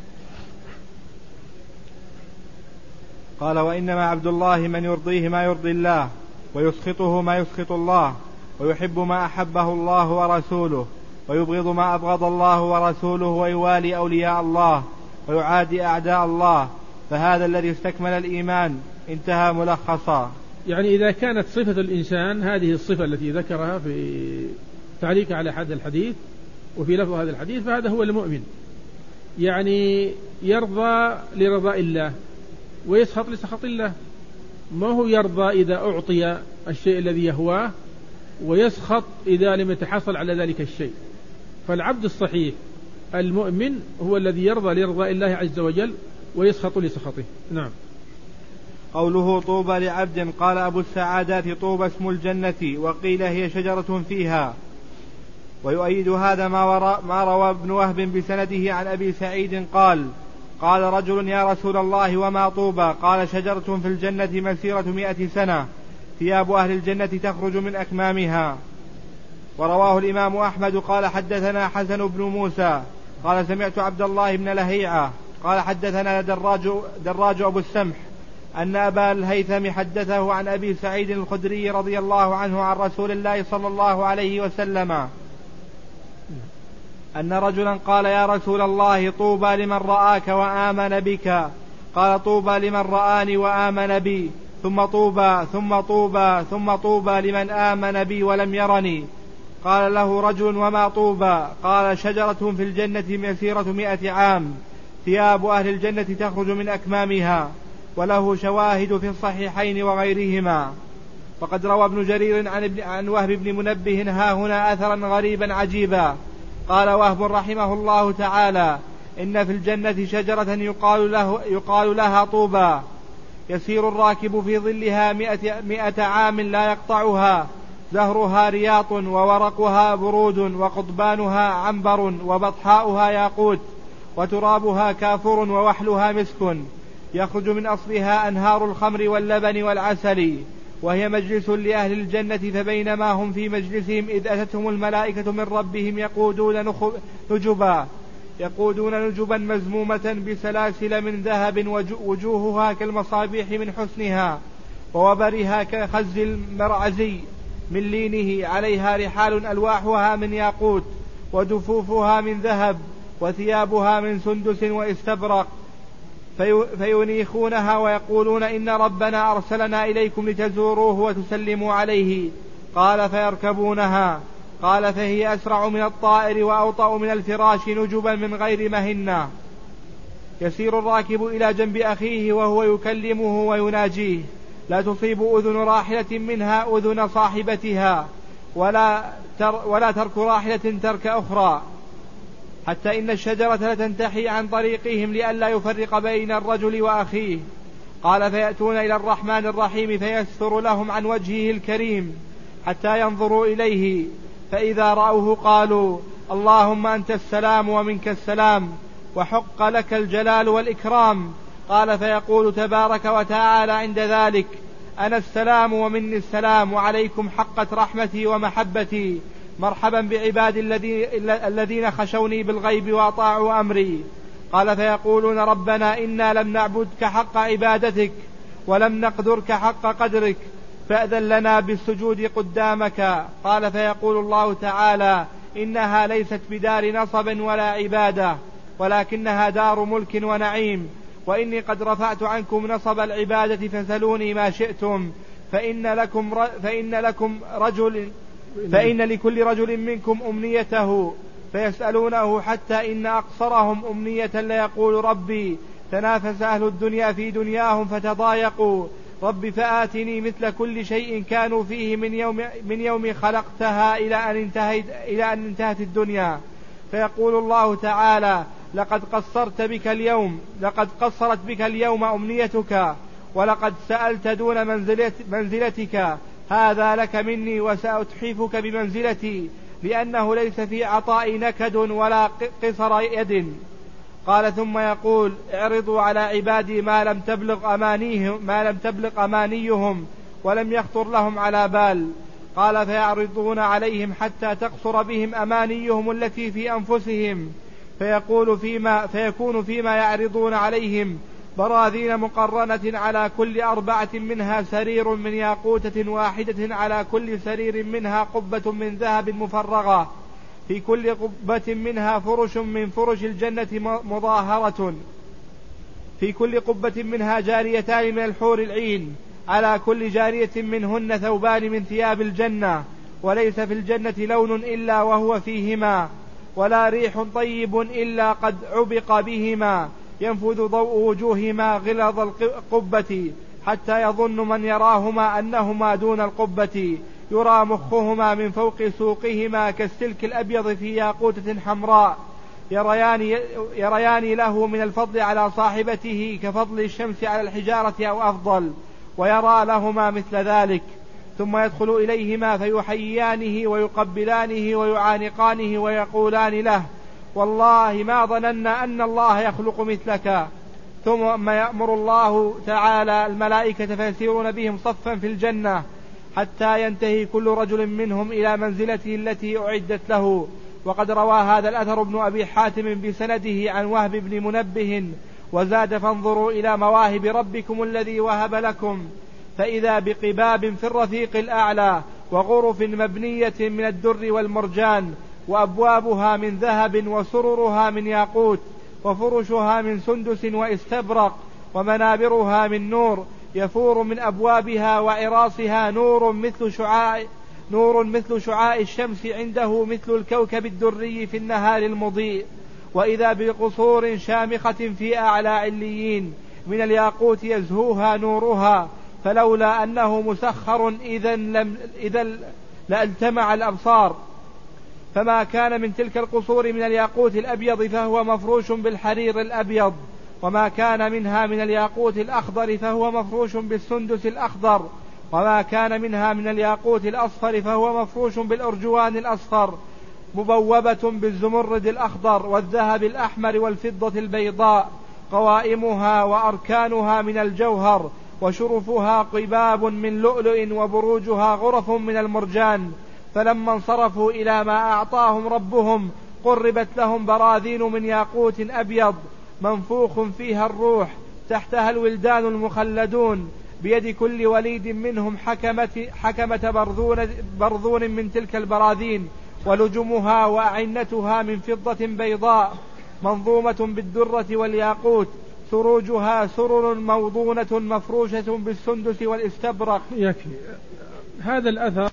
قال: وإنما عبد الله من يرضيه ما يرضي الله، ويسخطه ما يسخط الله، ويحب ما أحبه الله ورسوله، ويبغض ما أبغض الله ورسوله، ويوالي أولياء الله، ويعادي أعداء الله، فهذا الذي استكمل الإيمان. انتهى ملخصا. يعني إذا كانت صفة الإنسان هذه الصفة التي ذكرها في تعليق على هذا الحديث وفي لفظ هذا الحديث، فهذا هو المؤمن، يعني يرضى لرضاء الله ويسخط لسخط الله. ما هو يرضى إذا أعطي الشيء الذي يهواه، ويسخط إذا لم يتحصل على ذلك الشيء. فالعبد الصحيح المؤمن هو الذي يرضى لرضاء الله عز وجل ويسخط لسخطه. نعم. قوله طوبى لعبد، قال أبو السعادات طوبى اسم الجنة، وقيل هي شجرة فيها. ويؤيد هذا ما, ما روى ابن وهب بسنده عن أبي سعيد قال قال رجل يا رسول الله وما طوبى؟ قال شجرة في الجنة مسيرة مئة سنة، ثياب أهل الجنة تخرج من أكمامها. ورواه الإمام أحمد قال حدثنا حسن بن موسى قال سمعت عبد الله بن لهيعة قال حدثنا دراج, دراج أبو السمح أن أبا الهيثم حدثه عن أبي سعيد الخدري رضي الله عنه عن رسول الله صلى الله عليه وسلم أن رجلا قال يا رسول الله طوبى لمن رآك وآمن بك. قال طوبى لمن رآني وآمن بي، ثم طوبى ثم طوبى ثم طوبى لمن آمن بي ولم يرني. قال له رجل وما طوبى؟ قال شجرة في الجنة مسيرة مئة عام، ثياب أهل الجنة تخرج من أكمامها. وله شواهد في الصحيحين وغيرهما. وقد روى ابن جرير عن, ابن عن وهب بن منبه ها هنا أثرا غريبا عجيبا. قال وهب رحمه الله تعالى إن في الجنة شجرة يقال, له يقال لها طوبى، يسير الراكب في ظلها مئة, مئة عام لا يقطعها، زهرها رياط وورقها برود وقضبانها عنبر وبطحاؤها ياقوت وترابها كافور ووحلها مسك، يخرج من أصلها أنهار الخمر واللبن والعسل، وهي مجلس لأهل الجنة. فبينما هم في مجلسهم إذ أتتهم الملائكة من ربهم يقودون نجبا يقودون نجبا مزمومة بسلاسل من ذهب، وجوهها كالمصابيح من حسنها، ووبرها كخز المرعزي من لينه، عليها رحال ألواحها من ياقوت، ودفوفها من ذهب، وثيابها من سندس واستبرق، فينيخونها ويقولون إن ربنا أرسلنا إليكم لتزوروه وتسلموا عليه. قال فيركبونها. قال فهي أسرع من الطائر وأوطأ من الفراش نجبا من غير مهنة. يسير الراكب إلى جنب أخيه وهو يكلمه ويناجيه، لا تصيب أذن راحلة منها أذن صاحبتها، ولا, تر ولا ترك راحلة ترك أخرى، حتى إن الشجرة لتنتحي عن طريقهم لئلا يفرق بين الرجل وأخيه. قال فيأتون إلى الرحمن الرحيم فيستر لهم عن وجهه الكريم حتى ينظروا إليه، فإذا رأوه قالوا اللهم أنت السلام ومنك السلام، وحق لك الجلال والإكرام. قال فيقول تبارك وتعالى عند ذلك أنا السلام ومني السلام، وعليكم حقت رحمتي ومحبتي، مرحبا بعبادي الذين خشوني بالغيب وأطاعوا أمري. قال فيقولون ربنا إنا لم نعبدك حق عبادتك ولم نقدرك حق قدرك، فأذن لنا بالسجود قدامك. قال فيقول الله تعالى إنها ليست بدار نصب ولا عبادة، ولكنها دار ملك ونعيم، وإني قد رفعت عنكم نصب العبادة فسلوني ما شئتم، فإن لكم, ر... فإن لكم رجل فإن لكل رجل منكم أمنيته، فيسألونه حتى إن أقصرهم أمنية ليقول ربي تنافس أهل الدنيا في دنياهم فتضايقوا، رب فآتني مثل كل شيء كانوا فيه من يوم, من يوم خلقتها إلى أن انتهت, إلى أن انتهت الدنيا. فيقول الله تعالى لقد قصرت بك اليوم لقد قصرت بك اليوم أمنيتك، ولقد سألت دون منزلت منزلتك، هذا لك مني وسأتحفك بمنزلتي، لأنه ليس في عطاء نكد ولا قصر يد. قال ثم يقول اعرضوا على عبادي ما لم تبلغ أمانيهم, ما لم تبلغ أمانيهم ولم يخطر لهم على بال. قال فيعرضون عليهم حتى تقصر بهم أمانيهم التي في أنفسهم، فيقول فيما فيكون فيما يعرضون عليهم براذين مقرنة على كل أربعة منها سرير من ياقوتة واحدة، على كل سرير منها قبة من ذهب مفرغة، في كل قبة منها فرش من فرش الجنة مظاهرة، في كل قبة منها جاريتان من الحور العين، على كل جارية منهن ثوبان من ثياب الجنة، وليس في الجنة لون إلا وهو فيهما، ولا ريح طيب إلا قد عبق بهما، ينفذ ضوء وجوهما غلظ القبة، حتى يظن من يراهما أنهما دون القبة، يرى مخهما من فوق سوقهما كالسلك الأبيض في ياقوتة حمراء، يريان, يريان له من الفضل على صاحبته كفضل الشمس على الحجارة أو أفضل، ويرى لهما مثل ذلك، ثم يدخل إليهما فيحييانه ويقبلانه ويعانقانه ويقولان له: والله ما ظننا أن الله يخلق مثلك. ثم يأمر الله تعالى الملائكة فيسيرون بهم صفا في الجنة حتى ينتهي كل رجل منهم إلى منزلته التي أعدت له. وقد روى هذا الأثر ابن أبي حاتم بسنده عن وهب بن منبه وزاد: فانظروا إلى مواهب ربكم الذي وهب لكم، فإذا بقباب في الرفيق الأعلى، وغرف مبنية من الدر والمرجان، وأبوابها من ذهب، وسررها من ياقوت، وفرشها من سندس واستبرق، ومنابرها من نور، يفور من أبوابها وعراصها نور مثل شعاع نور مثل شعاع الشمس عنده مثل الكوكب الدري في النهار المضيء. وإذا بقصور شامخة في أعلى عليين من الياقوت يزهوها نورها، فلولا أنه مسخر إذا لم إذا لالتمع الأبصار. فما كان من تلك القصور من الياقوت الأبيض فهو مفروش بالحرير الأبيض، وما كان منها من الياقوت الأخضر فهو مفروش بالسندس الأخضر، وما كان منها من الياقوت الأصفر فهو مفروش بالأرجوان الأصفر، مبوبة بالزمرد الأخضر والذهب الأحمر والفضة البيضاء، قوائمها وأركانها من الجوهر، وشرفها قباب من لؤلؤ، وبروجها غرف من المرجان. فلما انصرفوا إلى ما أعطاهم ربهم قربت لهم براذين من ياقوت أبيض منفوخ فيها الروح، تحتها الولدان المخلدون، بيد كل وليد منهم حكمة, حكمة برذون, برذون من تلك البراذين، ولجمها وأعنتها من فضة بيضاء منظومة بالدرة والياقوت، سروجها سرر موضونة مفروشة بالسندس والاستبرق. يكفي هذا الأثر.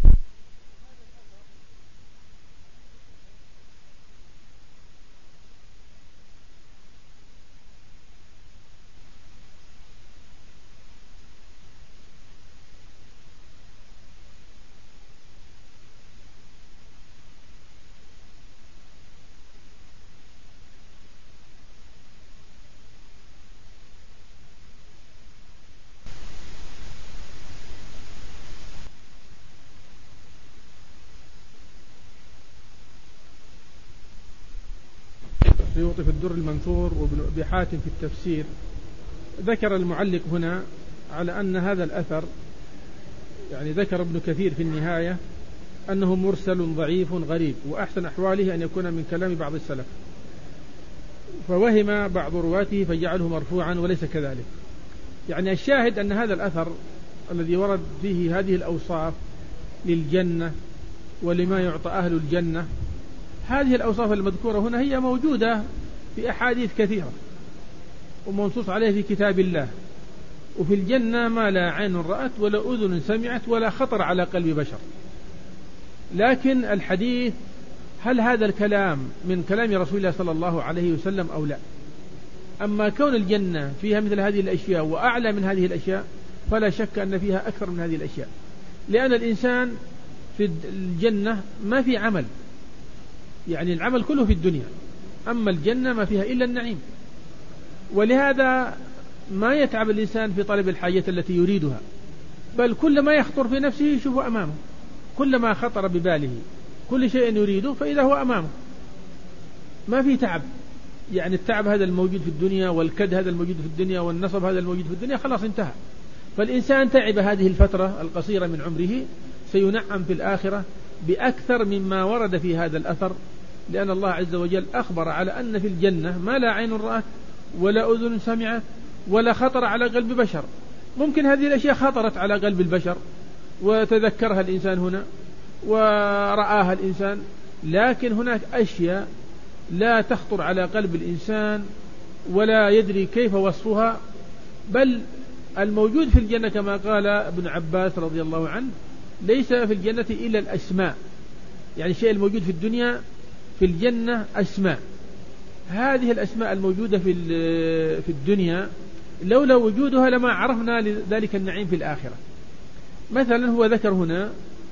السيوطي في الدر المنثور وابن أبي حاتم في التفسير. ذكر المعلق هنا على أن هذا الأثر، يعني ذكر ابن كثير في النهاية أنه مرسل ضعيف غريب، وأحسن أحواله أن يكون من كلام بعض السلف، فوهم بعض رواته فجعله مرفوعا وليس كذلك. يعني الشاهد أن هذا الأثر الذي ورد فيه هذه الأوصاف للجنة ولما يعطى أهل الجنة، هذه الأوصاف المذكورة هنا هي موجودة في أحاديث كثيرة ومنصوص عليه في كتاب الله. وفي الجنة ما لا عين رأت ولا أذن سمعت ولا خطر على قلب بشر. لكن الحديث هل هذا الكلام من كلام رسول الله صلى الله عليه وسلم أو لا؟ أما كون الجنة فيها مثل هذه الأشياء وأعلى من هذه الأشياء فلا شك أن فيها أكثر من هذه الأشياء، لأن الإنسان في الجنة ما في عمل، يعني العمل كله في الدنيا، أما الجنة ما فيها إلا النعيم. ولهذا ما يتعب الإنسان في طلب الحاجة التي يريدها، بل كل ما يخطر في نفسه يشوفه أمامه، كل ما خطر بباله كل شيء يريده فإذا هو أمامه، ما في تعب. يعني التعب هذا الموجود في الدنيا والكد هذا الموجود في الدنيا والنصب هذا الموجود في الدنيا خلاص انتهى. فالإنسان تعب هذه الفترة القصيرة من عمره سينعم في الآخرة بأكثر مما ورد في هذا الأثر، لأن الله عز وجل أخبر على أن في الجنة ما لا عين رأت ولا أذن سمعت ولا خطر على قلب بشر. ممكن هذه الأشياء خطرت على قلب البشر وتذكرها الإنسان هنا ورآها الإنسان، لكن هناك أشياء لا تخطر على قلب الإنسان ولا يدري كيف وصفها. بل الموجود في الجنة كما قال ابن عباس رضي الله عنه ليس في الجنة إلا الأسماء، يعني الشيء الموجود في الدنيا في الجنة أسماء. هذه الأسماء الموجودة في في الدنيا لولا وجودها لما عرفنا ذلك النعيم في الآخرة. مثلا هو ذكر هنا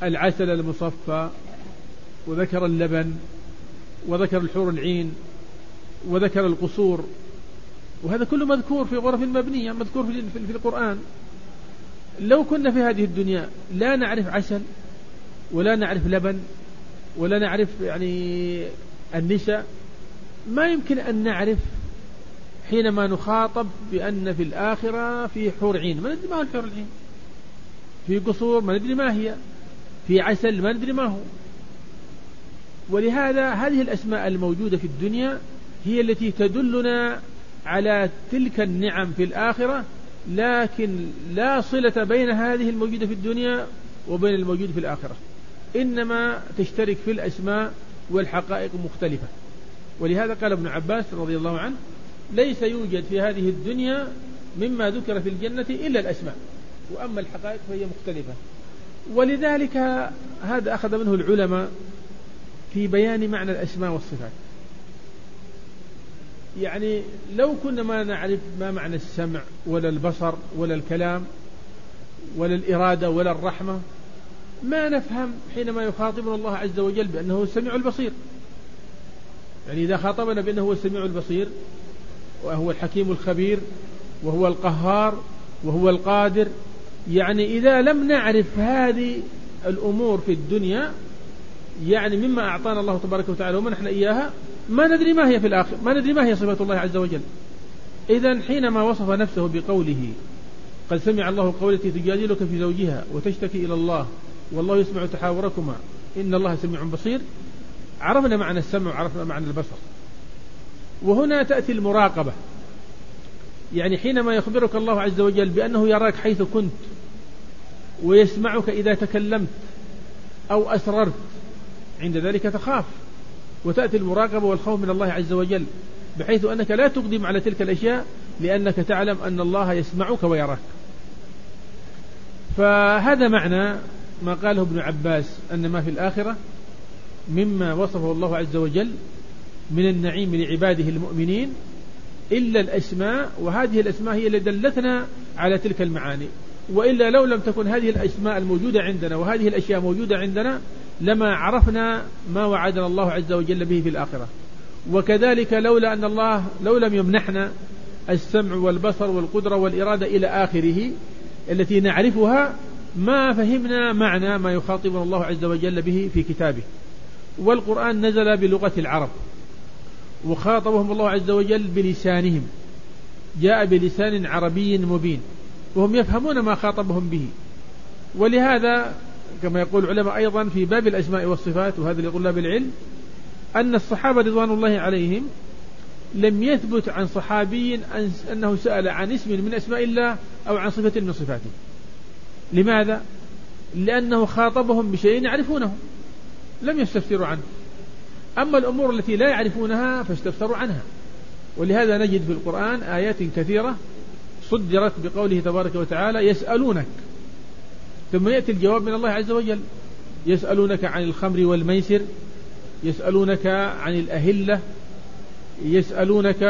العسل المصفى، وذكر اللبن، وذكر الحور العين، وذكر القصور، وهذا كله مذكور في غرف مبنية، مذكور في القرآن. لو كنا في هذه الدنيا لا نعرف عسل ولا نعرف لبن ولا نعرف يعني النساء، ما يمكن أن نعرف حينما نخاطب بأن في الآخرة في حور عين، ما ندري ما هو الحور العين، في قصور ما ندري ما هي، في عسل ما ندري ما هو. ولهذا هذه الأسماء الموجودة في الدنيا هي التي تدلنا على تلك النعم في الآخرة، لكن لا صلة بين هذه الموجودة في الدنيا وبين الموجود في الآخرة، إنما تشترك في الأسماء والحقائق مختلفة. ولهذا قال ابن عباس رضي الله عنه: ليس يوجد في هذه الدنيا مما ذكر في الجنة إلا الأسماء، وأما الحقائق فهي مختلفة. ولذلك هذا أخذ منه العلماء في بيان معنى الأسماء والصفات. يعني لو كنا ما نعرف ما معنى السمع ولا البصر ولا الكلام ولا الإرادة ولا الرحمة، ما نفهم حينما يخاطبنا الله عز وجل بأنه هو السميع البصير. يعني إذا خاطبنا بأنه هو السميع البصير وهو الحكيم الخبير وهو القهار وهو القادر، يعني إذا لم نعرف هذه الأمور في الدنيا، يعني مما أعطانا الله تبارك وتعالى ومنحنا إياها، ما ندري ما هي في الآخر، ما ندري ما هي صفات الله عز وجل. إذن حينما وصف نفسه بقوله: قد سمع الله قول التي تجادلك في زوجها وتشتكي إلى الله والله يسمع تحاوركما إن الله سميع بصير، عرفنا معنى السمع وعرفنا معنى البصر. وهنا تأتي المراقبة، يعني حينما يخبرك الله عز وجل بأنه يراك حيث كنت ويسمعك إذا تكلمت أو أسررت، عند ذلك تخاف، وتأتي المراقبة والخوف من الله عز وجل، بحيث أنك لا تقدم على تلك الأشياء لأنك تعلم أن الله يسمعك ويراك. فهذا معنى ما قاله ابن عباس أن ما في الآخرة مما وصفه الله عز وجل من النعيم لعباده المؤمنين إلا الأسماء، وهذه الأسماء هي التي دلتنا على تلك المعاني. وإلا لو لم تكن هذه الأسماء الموجودة عندنا وهذه الأشياء موجودة عندنا لما عرفنا ما وعدنا الله عز وجل به في الآخرة. وكذلك لولا أن الله لو لم يمنحنا السمع والبصر والقدرة والإرادة إلى آخره التي نعرفها، ما فهمنا معنى ما يخاطبنا الله عز وجل به في كتابه. والقرآن نزل بلغة العرب وخاطبهم الله عز وجل بلسانهم، جاء بلسان عربي مبين وهم يفهمون ما خاطبهم به. ولهذا كما يقول العلماء أيضا في باب الأسماء والصفات، وهذا لطلاب العلم، أن الصحابة رضوان الله عليهم لم يثبت عن صحابي أنه سأل عن اسم من أسماء الله أو عن صفة من صفاته. لماذا؟ لأنه خاطبهم بشيء يعرفونه لم يستفسروا عنه، أما الأمور التي لا يعرفونها فاستفسروا عنها. ولهذا نجد في القرآن آيات كثيرة صدرت بقوله تبارك وتعالى: يسألونك، ثم يأتي الجواب من الله عز وجل: يسألونك عن الخمر والميسر، يسألونك عن الأهلة، يسألونك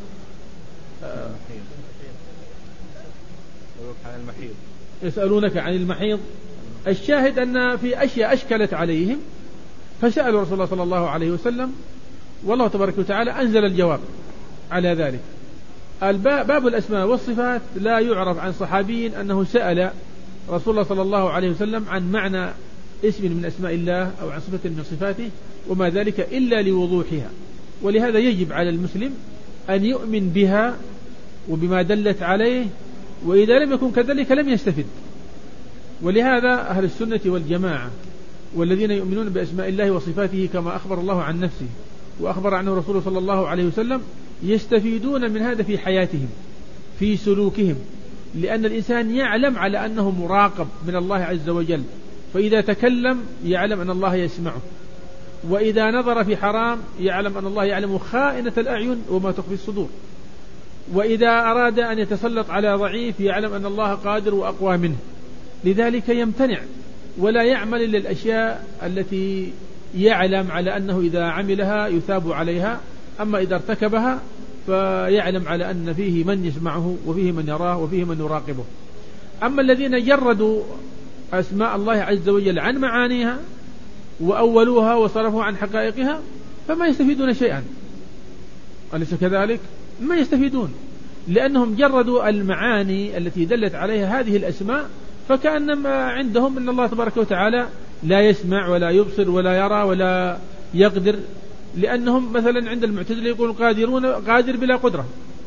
عن المحيض يسألونك عن المحيض. الشاهد أن في أشياء أشكلت عليهم فسألوا رسول الله صلى الله عليه وسلم، والله تبارك وتعالى أنزل الجواب على ذلك. باب الأسماء والصفات لا يعرف عن صحابي أنه سأل رسول الله صلى الله عليه وسلم عن معنى اسم من أسماء الله أو عن صفة من صفاته، وما ذلك إلا لوضوحها. ولهذا يجب على المسلم أن يؤمن بها وبما دلت عليه، وإذا لم يكن كذلك لم يستفد. ولهذا أهل السنة والجماعة والذين يؤمنون بأسماء الله وصفاته كما أخبر الله عن نفسه وأخبر عنه رسوله صلى الله عليه وسلم يستفيدون من هذا في حياتهم في سلوكهم، لأن الإنسان يعلم على أنه مراقب من الله عز وجل، فإذا تكلم يعلم أن الله يسمعه، وإذا نظر في حرام يعلم أن الله يعلم خائنة الأعين وما تخفي الصدور، وإذا أراد أن يتسلط على ضعيف يعلم أن الله قادر وأقوى منه، لذلك يمتنع ولا يعمل إلا الأشياء التي يعلم على أنه إذا عملها يثاب عليها، أما إذا ارتكبها فيعلم على أن فيه من يسمعه وفيه من يراه وفيه من يراقبه. أما الذين جردوا أسماء الله عز وجل عن معانيها وأولوها وصرفوا عن حقائقها فما يستفيدون شيئا، أليس كذلك؟ ما يستفيدون، لأنهم جردوا المعاني التي دلت عليها هذه الأسماء، فكأنما عندهم أن الله تبارك وتعالى لا يسمع ولا يبصر ولا يرى ولا يقدر، لأنهم مثلا عند المعتزلة يقولون قادرون قادر بلا قدرة،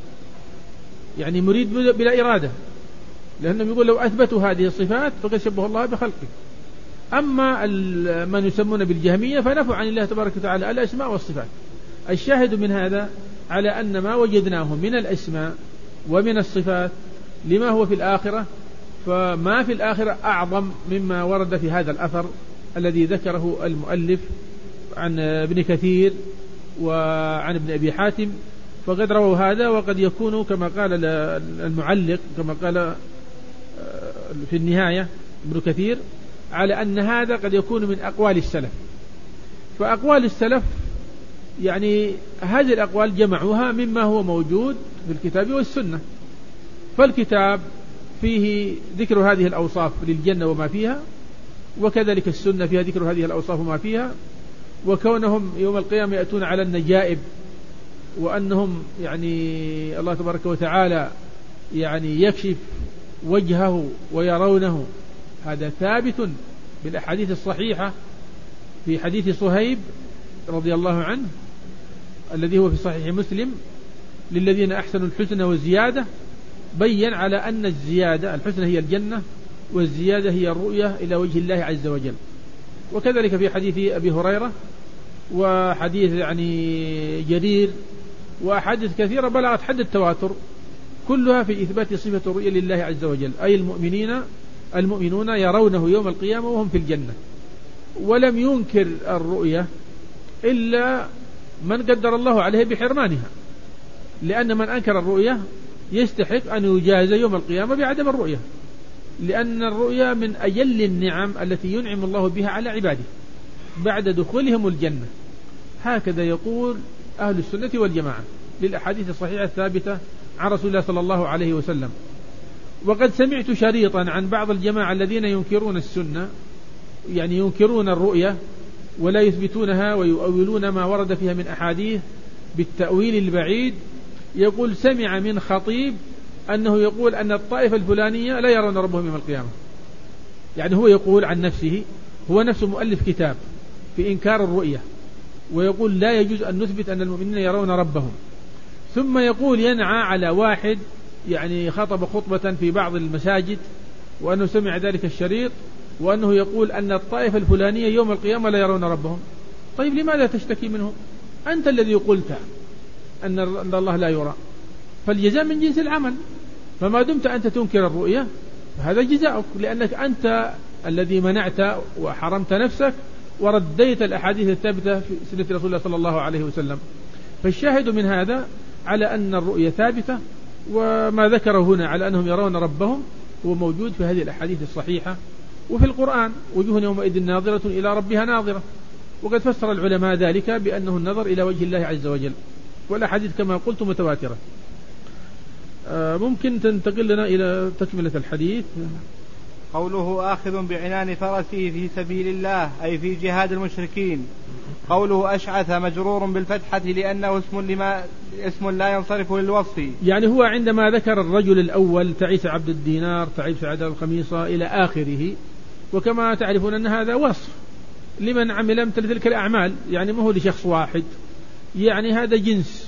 يعني مريد بلا إرادة، لأنهم يقول لو أثبتوا هذه الصفات فقد شبه الله بخلقه. أما من يسمون بالجهمية فنفوا عن الله تبارك وتعالى الأسماء والصفات. الشاهد من هذا على أن ما وجدناه من الأسماء ومن الصفات لما هو في الآخرة، فما في الآخرة أعظم مما ورد في هذا الأثر الذي ذكره المؤلف عن ابن كثير وعن ابن أبي حاتم، فقد رووا هذا، وقد يكون كما قال المعلق كما قال في النهاية ابن كثير على أن هذا قد يكون من أقوال السلف. فأقوال السلف يعني هذه الأقوال جمعوها مما هو موجود في الكتاب والسنة، فالكتاب فيه ذكر هذه الأوصاف للجنة وما فيها، وكذلك السنة فيها ذكر هذه الأوصاف وما فيها، وكونهم يوم القيامة يأتون على النجائب، وأنهم يعني الله تبارك وتعالى يعني يكشف وجهه ويرونه، هذا ثابت بالأحاديث الصحيحة. في حديث صهيب رضي الله عنه الذي هو في صحيح مسلم للذين أحسنوا الحسنى والزيادة، بين على أن الزيادة الحسنى هي الجنة، والزيادة هي الرؤية إلى وجه الله عز وجل. وكذلك في حديث أبي هريرة وحديث يعني جرير وأحاديث كثيرة بلغت حد التواتر، كلها في إثبات صفة الرؤية لله عز وجل، أي المؤمنين المؤمنون يرونه يوم القيامة وهم في الجنة. ولم ينكر الرؤية إلا من قدر الله عليه بحرمانها، لأن من أنكر الرؤية يستحق أن يجازى يوم القيامة بعدم الرؤية، لأن الرؤية من أجل النعم التي ينعم الله بها على عباده بعد دخولهم الجنة. هكذا يقول أهل السنة والجماعة للأحاديث الصحيحة الثابتة عن رسول الله صلى الله عليه وسلم. وقد سمعت شريطا عن بعض الجماعة الذين ينكرون السنة، يعني ينكرون الرؤية ولا يثبتونها ويؤولون ما ورد فيها من أحاديث بالتأويل البعيد، يقول سمع من خطيب أنه يقول أن الطائفة الفلانية لا يرون ربهم يوم القيامة. يعني هو يقول عن نفسه، هو نفسه مؤلف كتاب في إنكار الرؤية، ويقول لا يجوز أن نثبت أن المؤمنين يرون ربهم، ثم يقول ينعى على واحد يعني خطب خطبة في بعض المساجد وأنه سمع ذلك الشريط، وأنه يقول أن الطائفة الفلانية يوم القيامة لا يرون ربهم. طيب لماذا تشتكي منهم؟ أنت الذي قلت أن الله لا يرى، فالجزاء من جنس العمل، فما دمت أنت تنكر الرؤية فهذا جزاؤك، لأنك أنت الذي منعت وحرمت نفسك ورديت الأحاديث الثابتة في سنة رسول الله صلى الله عليه وسلم. فالشاهد من هذا على أن الرؤية ثابتة، وما ذكره هنا على أنهم يرون ربهم هو موجود في هذه الأحاديث الصحيحة وفي القرآن، وجوه يومئذ ناظرة إلى ربها ناظرة. وقد فسر العلماء ذلك بأنه النظر إلى وجه الله عز وجل، والأحاديث كما قلت متواترة. ممكن تنتقل لنا إلى تكملة الحديث. قوله آخذ بعنان فرسه في سبيل الله أي في جهاد المشركين. قوله أشعث مجرور بالفتحة لأنه اسم لما اسم لا ينصرف للوصف، يعني هو عندما ذكر الرجل الأول تعيس عبد الدينار تعيس عبد الخميصة إلى آخره، وكما تعرفون أن هذا وصف لمن عمل مثل تلك الأعمال، يعني ما هو لشخص واحد، يعني هذا جنس.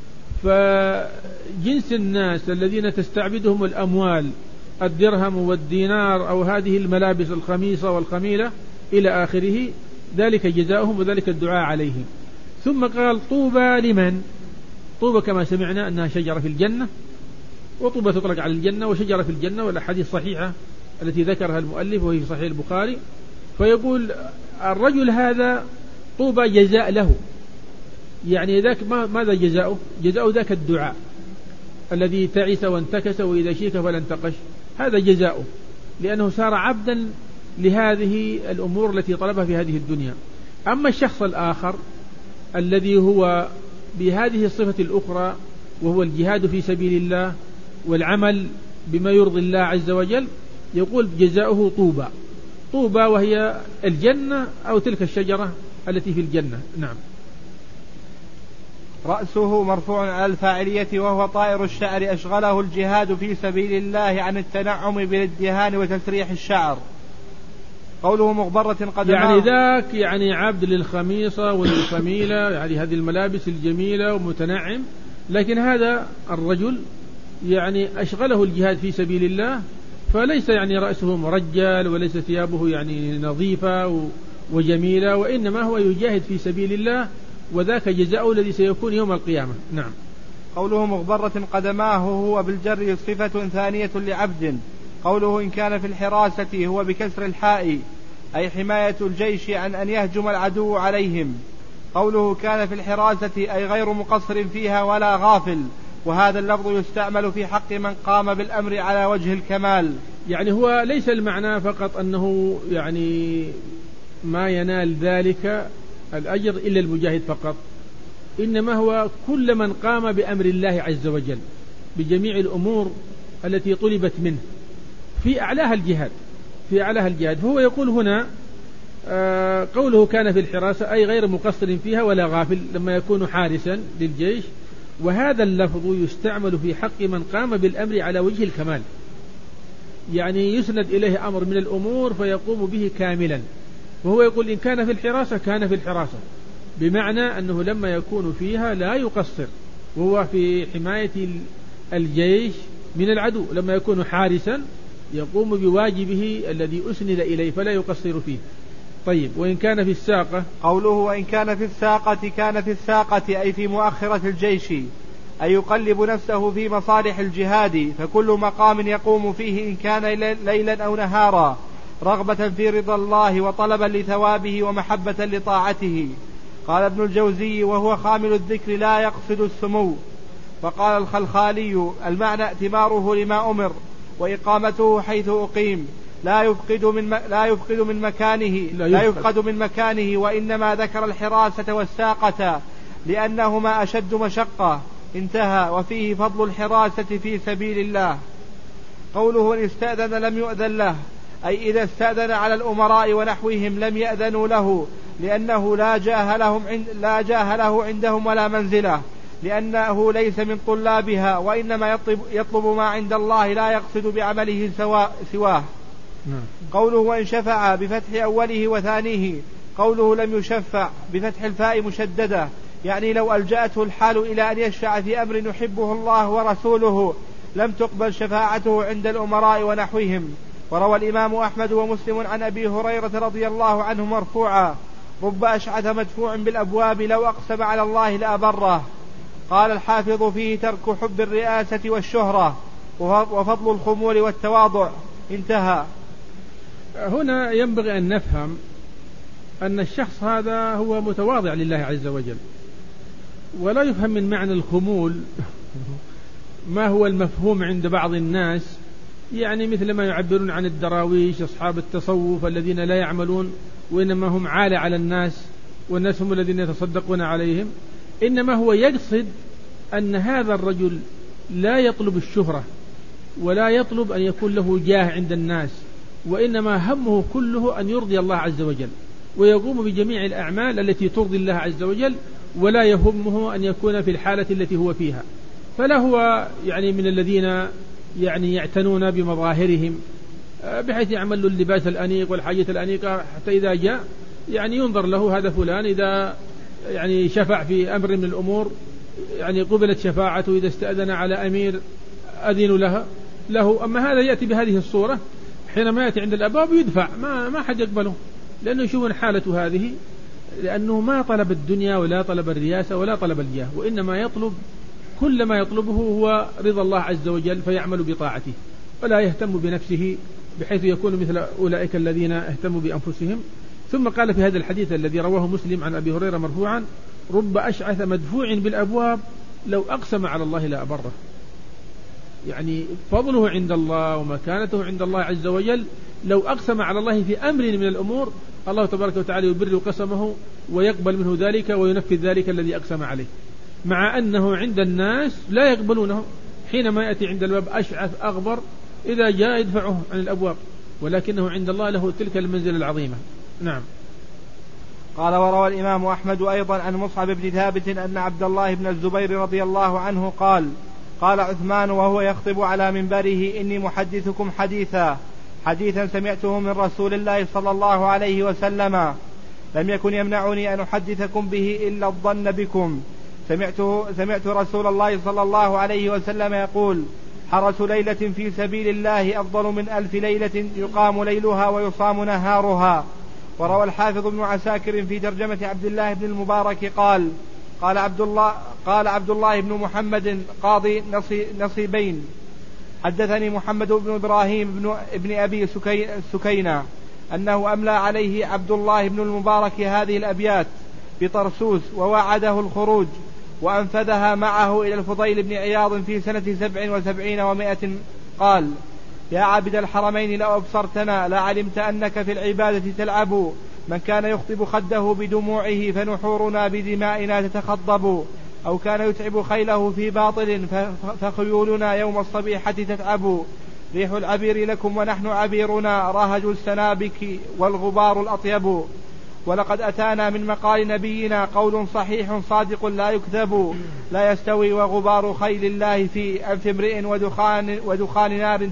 فجنس الناس الذين تستعبدهم الأموال الدرهم والدينار أو هذه الملابس الخميصة والخميلة إلى آخره، ذلك جزاؤهم وذلك الدعاء عليهم. ثم قال طوبى لمن، طوبى كما سمعنا أنها شجرة في الجنة، وطوبى تطلق على الجنة وشجرة في الجنة، والأحاديث صحيحة التي ذكرها المؤلف وهي في صحيح البخاري. فيقول الرجل هذا طوبى جزاء له، يعني ذاك ماذا جزاؤه؟ جزاؤه ذاك الدعاء الذي تعس وانتكس وإذا شيك فلا انتقش، هذا جزاؤه، لأنه صار عبدا لهذه الأمور التي طلبها في هذه الدنيا. أما الشخص الآخر الذي هو بهذه الصفة الأخرى وهو الجهاد في سبيل الله والعمل بما يرضي الله عز وجل، يقول جزاؤه طوبى، طوبى وهي الجنة أو تلك الشجرة التي في الجنة. نعم. رأسه مرفوع على الفاعلية وهو طائر الشعر أشغله الجهاد في سبيل الله عن التنعم بالادهان وتسريح الشعر. قوله مغبرة قدماه يعني ذاك يعني عبد للخميصة والخميلة يعني هذه الملابس الجميلة ومتنعم، لكن هذا الرجل يعني أشغله الجهاد في سبيل الله، فليس يعني رأسه مرجل وليس ثيابه يعني نظيفة وجميلة، وإنما هو يجاهد في سبيل الله، وذاك جزاؤه الذي سيكون يوم القيامة. نعم. قوله مغبرة قدماه هو بالجر صفة ثانية لعبد. قوله إن كان في الحراسة هو بكسر الحاء أي حماية الجيش عن أن يهجم العدو عليهم. قوله كان في الحراسة أي غير مقصر فيها ولا غافل، وهذا اللفظ يستعمل في حق من قام بالأمر على وجه الكمال. يعني هو ليس المعنى فقط أنه يعني ما ينال ذلك الأجر إلا المجاهد فقط، إنما هو كل من قام بأمر الله عز وجل بجميع الأمور التي طلبت منه في أعلاها الجهاد في أعلاها الجهاد. فهو يقول هنا آه قوله كان في الحراسة أي غير مقصر فيها ولا غافل لما يكون حارسا للجيش، وهذا اللفظ يستعمل في حق من قام بالأمر على وجه الكمال، يعني يسند إليه أمر من الأمور فيقوم به كاملا. وهو يقول إن كان في الحراسة كان في الحراسة، بمعنى أنه لما يكون فيها لا يقصر، وهو في حماية الجيش من العدو، لما يكون حارسا يقوم بواجبه الذي أسند إليه فلا يقصر فيه. طيب وإن كان في الساقة، قوله وإن كان في الساقة كان في الساقة أي في مؤخرة الجيش، أي يقلب نفسه في مصالح الجهاد، فكل مقام يقوم فيه إن كان ليلا أو نهارا رغبة في رضا الله وطلبا لثوابه ومحبة لطاعته. قال ابن الجوزي وهو خامل الذكر لا يقصد السمو. وقال الخلخالي المعنى ائتماره لما أمر وإقامته حيث أقيم، لا يفقد من م... لا يفقد من مكانه لا, لا يفقد من مكانه، وإنما ذكر الحراسة والساقة لأنهما أشد مشقة. انتهى. وفيه فضل الحراسة في سبيل الله. قوله إن استأذن لم يؤذن له، أي إذا استأذن على الأمراء ونحوهم لم يأذنوا له، لأنه لا جاه لهم عند لا جاه له عندهم ولا منزله، لأنه ليس من طلابها، وإنما يطلب, يطلب ما عند الله لا يقصد بعمله سواه. قوله وإن شفع بفتح أوله وثانيه، قوله لم يشفع بفتح الفاء مشددة، يعني لو ألجأته الحال إلى أن يشفع في أمر يحبه الله ورسوله لم تقبل شفاعته عند الأمراء ونحوهم. وروى الإمام أحمد ومسلم عن أبي هريرة رضي الله عنه مرفوعا رب أشعث مدفوع بالأبواب لو أقسم على الله لأبره. قال الحافظ فيه ترك حب الرئاسة والشهرة وفضل الخمول والتواضع. انتهى. هنا ينبغي أن نفهم أن الشخص هذا هو متواضع لله عز وجل، ولا يفهم من معنى الخمول ما هو المفهوم عند بعض الناس، يعني مثل ما يعبرون عن الدراويش أصحاب التصوف الذين لا يعملون وإنما هم عالة على الناس والناس هم الذين يتصدقون عليهم. إنما هو يقصد أن هذا الرجل لا يطلب الشهرة ولا يطلب أن يكون له جاه عند الناس، وإنما همه كله أن يرضي الله عز وجل ويقوم بجميع الأعمال التي ترضي الله عز وجل، ولا يهمه أن يكون في الحالة التي هو فيها. فلا هو يعني من الذين يعني يعتنون بمظاهرهم بحيث يعمل له اللباس الأنيق والحاجة الأنيقة حتى إذا جاء يعني ينظر له هذا فلان إذا يعني شفع في أمر من الأمور يعني قبلت شفاعته، إذا استأذن على أمير أذن له له أما هذا يأتي بهذه الصورة حينما يأتي عند الأبواب يدفع ما ما حد يقبله، لأنه يشوفون حالته هذه، لأنه ما طلب الدنيا ولا طلب الرياسة ولا طلب الجاه، وإنما يطلب كل ما يطلبه هو رضا الله عز وجل فيعمل بطاعته ولا يهتم بنفسه بحيث يكون مثل أولئك الذين اهتموا بأنفسهم. ثم قال في هذا الحديث الذي رواه مسلم عن أبي هريرة مرفوعا رب أشعث مدفوع بالأبواب لو أقسم على الله لا أبره، يعني فضله عند الله ومكانته عند الله عز وجل لو أقسم على الله في أمر من الأمور الله تبارك وتعالى يبر قسمه ويقبل منه ذلك وينفذ ذلك الذي أقسم عليه، مع أنه عند الناس لا يقبلونه. حينما يأتي عند الباب أشعث أغبر إذا جاء يدفعه عن الأبواب، ولكنه عند الله له تلك المنزلة العظيمة. نعم. قال وروى الإمام أحمد أيضا عن مصعب بن ثابت أن عبد الله بن الزبير رضي الله عنه قال قال عثمان وهو يخطب على منبره إني محدثكم حديثا حديثا سمعته من رسول الله صلى الله عليه وسلم لم يكن يمنعني أن أحدثكم به إلا الظن بكم. سمعته سمعت رسول الله صلى الله عليه وسلم يقول حرس ليلة في سبيل الله أفضل من ألف ليلة يقام ليلها ويصام نهارها. وروى الحافظ ابن عساكر في ترجمة عبد الله بن المبارك قال قال عبد الله قال عبد الله بن محمد قاضي نصيبين حدثني محمد بن إبراهيم بن ابن أبي سكينة أنه أملى عليه عبد الله بن المبارك هذه الأبيات بطرسوس ووعده الخروج وأنفذها معه إلى الفضيل بن عياض في سنة سبع وسبعين ومائة قال يا عابد الحرمين لو أبصرتنا لعلمت أنك في العبادة تلعب من كان يخطب خده بدموعه فنحورنا بدمائنا تتخضب أو كان يتعب خيله في باطل فخيولنا يوم الصبيحة تتعب ريح العبير لكم ونحن عبيرنا راهج السنابك والغبار الأطيب ولقد أتانا من مقال نبينا قول صحيح صادق لا يكذب لا يستوي وغبار خيل الله في أنف امرئ ودخان, ودخان نار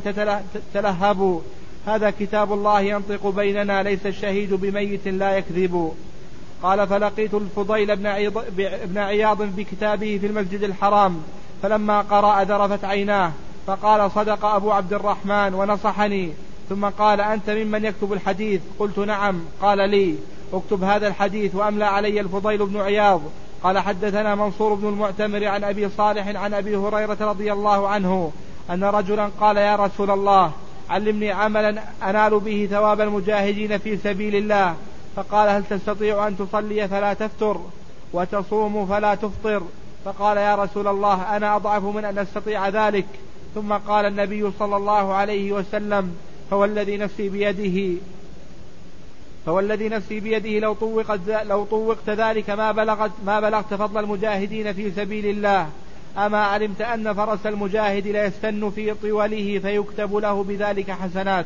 تتلهب هذا كتاب الله ينطق بيننا ليس الشهيد بميت لا يكذب. قال فلقيت الفضيل بن عياض بكتابه في المسجد الحرام فلما قرأ ذرفت عيناه فقال صدق أبو عبد الرحمن ونصحني ثم قال أنت ممن يكتب الحديث؟ قلت نعم. قال لي اكتب هذا الحديث وأملى علي الفضيل بن عياض. قال حدثنا منصور بن المعتمر عن أبي صالح عن أبي هريرة رضي الله عنه أن رجلا قال يا رسول الله علمني عملا أنال به ثواب المجاهدين في سبيل الله. فقال هل تستطيع أن تصلي فلا تفتر وتصوم فلا تفطر؟ فقال يا رسول الله أنا أضعف من أن أستطيع ذلك. ثم قال النبي صلى الله عليه وسلم فوالذي نفسي بيده فوالذي نفسي بيده لو طوقت لو طوقت ذلك ما بلغت ما بلغت فضل المجاهدين في سبيل الله. أما علمت أن فرس المجاهد لا يستن في طوله فيكتب له بذلك حسنات.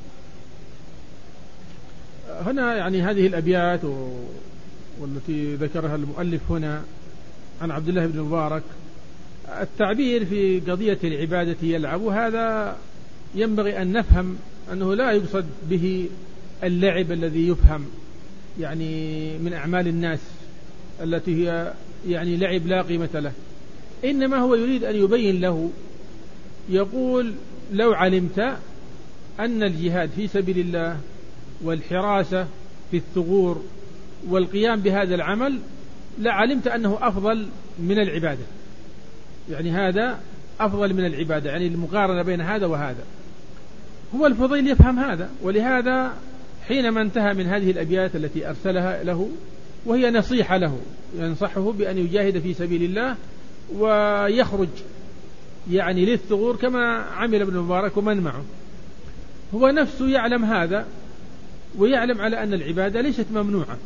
هنا يعني هذه الأبيات والتي ذكرها المؤلف هنا عن عبد الله بن المبارك التعبير في قضية العبادة يلعب هذا ينبغي أن نفهم أنه لا يقصد به اللعب الذي يفهم يعني من أعمال الناس التي هي يعني لعب لا قيمة له، إنما هو يريد أن يبين له يقول لو علمت أن الجهاد في سبيل الله والحراسة في الثغور والقيام بهذا العمل لعلمت أنه أفضل من العبادة، يعني هذا أفضل من العبادة، يعني المقارنة بين هذا وهذا. هو الفضيل يفهم هذا، ولهذا حينما انتهى من هذه الأبيات التي أرسلها له وهي نصيحة له ينصحه بأن يجاهد في سبيل الله ويخرج يعني للثغور كما عمل ابن مبارك ومن معه، هو نفسه يعلم هذا ويعلم على أن العبادة ليست ممنوعة،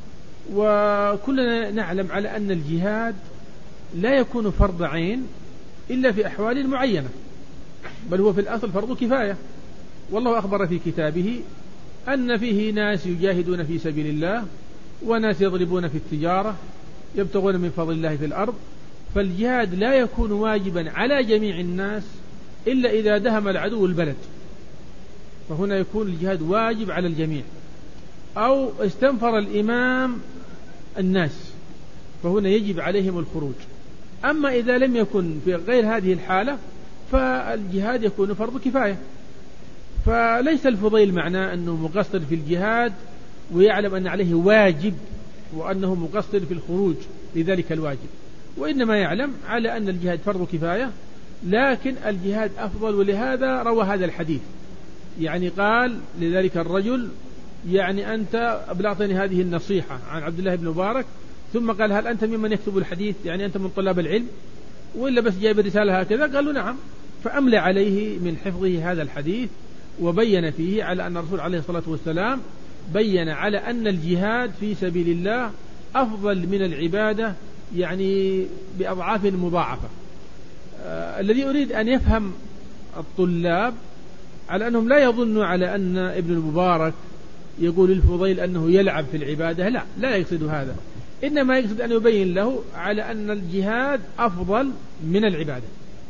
وكلنا نعلم على أن الجهاد لا يكون فرض عين إلا في أحوال معينة، بل هو في الأصل فرض كفاية. والله أخبر في كتابه أن فيه ناس يجاهدون في سبيل الله وناس يضربون في التجارة يبتغون من فضل الله في الأرض، فالجهاد لا يكون واجبا على جميع الناس إلا إذا دهم العدو البلد، فهنا يكون الجهاد واجب على الجميع، أو استنفر الإمام الناس فهنا يجب عليهم الخروج. أما إذا لم يكن في غير هذه الحالة فالجهاد يكون فرض كفاية. فليس الفضيل معناه أنه مقصر في الجهاد ويعلم أن عليه واجب وأنه مقصر في الخروج لذلك الواجب، وإنما يعلم على أن الجهاد فرض كفاية لكن الجهاد أفضل، ولهذا روى هذا الحديث. يعني قال لذلك الرجل يعني أنت أبلغتني هذه النصيحة عن عبد الله بن مبارك، ثم قال هل أنت ممن يكتب الحديث، يعني أنت من طلاب العلم وإلا بس جايب الرسالة هكذا؟ قالوا نعم. فأملى عليه من حفظه هذا الحديث وبين فيه على أن الرسول عليه الصلاة والسلام بين على أن الجهاد في سبيل الله أفضل من العبادة يعني بأضعاف مضاعفة. آه الذي أريد أن يفهم الطلاب على أنهم لا يظنوا على أن ابن المبارك يقول الفضيل أنه يلعب في العبادة، لا لا يقصد هذا، إنما يقصد أن يبين له على أن الجهاد أفضل من العبادة.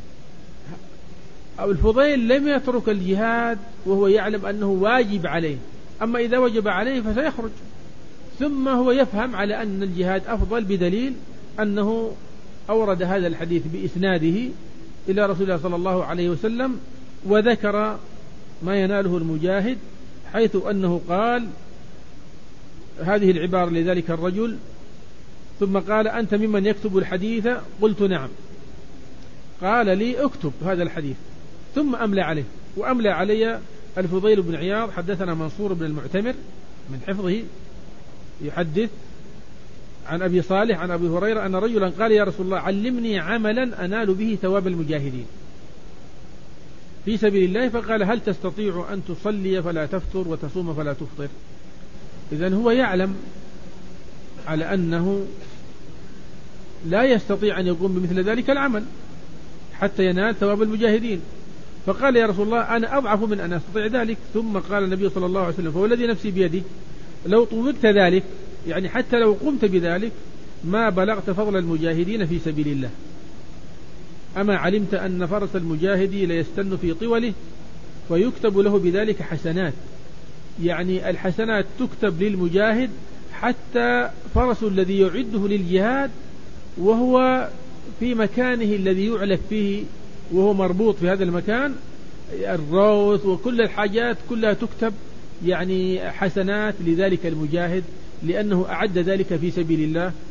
أو الفضيل لم يترك الجهاد وهو يعلم أنه واجب عليه، أما إذا وجب عليه فسيخرج، ثم هو يفهم على أن الجهاد أفضل بدليل أنه أورد هذا الحديث بإسناده إلى رسول الله صلى الله عليه وسلم، وذكر ما يناله المجاهد، حيث أنه قال هذه العبارة لذلك الرجل، ثم قال أنت ممن يكتب الحديث؟ قلت نعم. قال لي اكتب هذا الحديث، ثم أملى عليه، وأملى علي الفضيل بن عياض حدثنا منصور بن المعتمر من حفظه يحدث عن أبي صالح عن أبي هريرة أن رجلا قال يا رسول الله علمني عملا أنال به ثواب المجاهدين في سبيل الله، فقال هل تستطيع أن تصلي فلا تفطر وتصوم فلا تفطر؟ إذن هو يعلم على أنه لا يستطيع أن يقوم بمثل ذلك العمل حتى ينال ثواب المجاهدين، فقال يا رسول الله أنا أضعف من أن أستطيع ذلك. ثم قال النبي صلى الله عليه وسلم فوالذي نفسي بيدي لو طوقت ذلك، يعني حتى لو قمت بذلك ما بلغت فضل المجاهدين في سبيل الله. أما علمت أن فرس المجاهد ليستن في طوله ويكتب له بذلك حسنات، يعني الحسنات تكتب للمجاهد حتى فرس الذي يعده للجهاد وهو في مكانه الذي يعلف فيه وهو مربوط في هذا المكان، الروث وكل الحاجات كلها تكتب يعني حسنات لذلك المجاهد، لأنه أعد ذلك في سبيل الله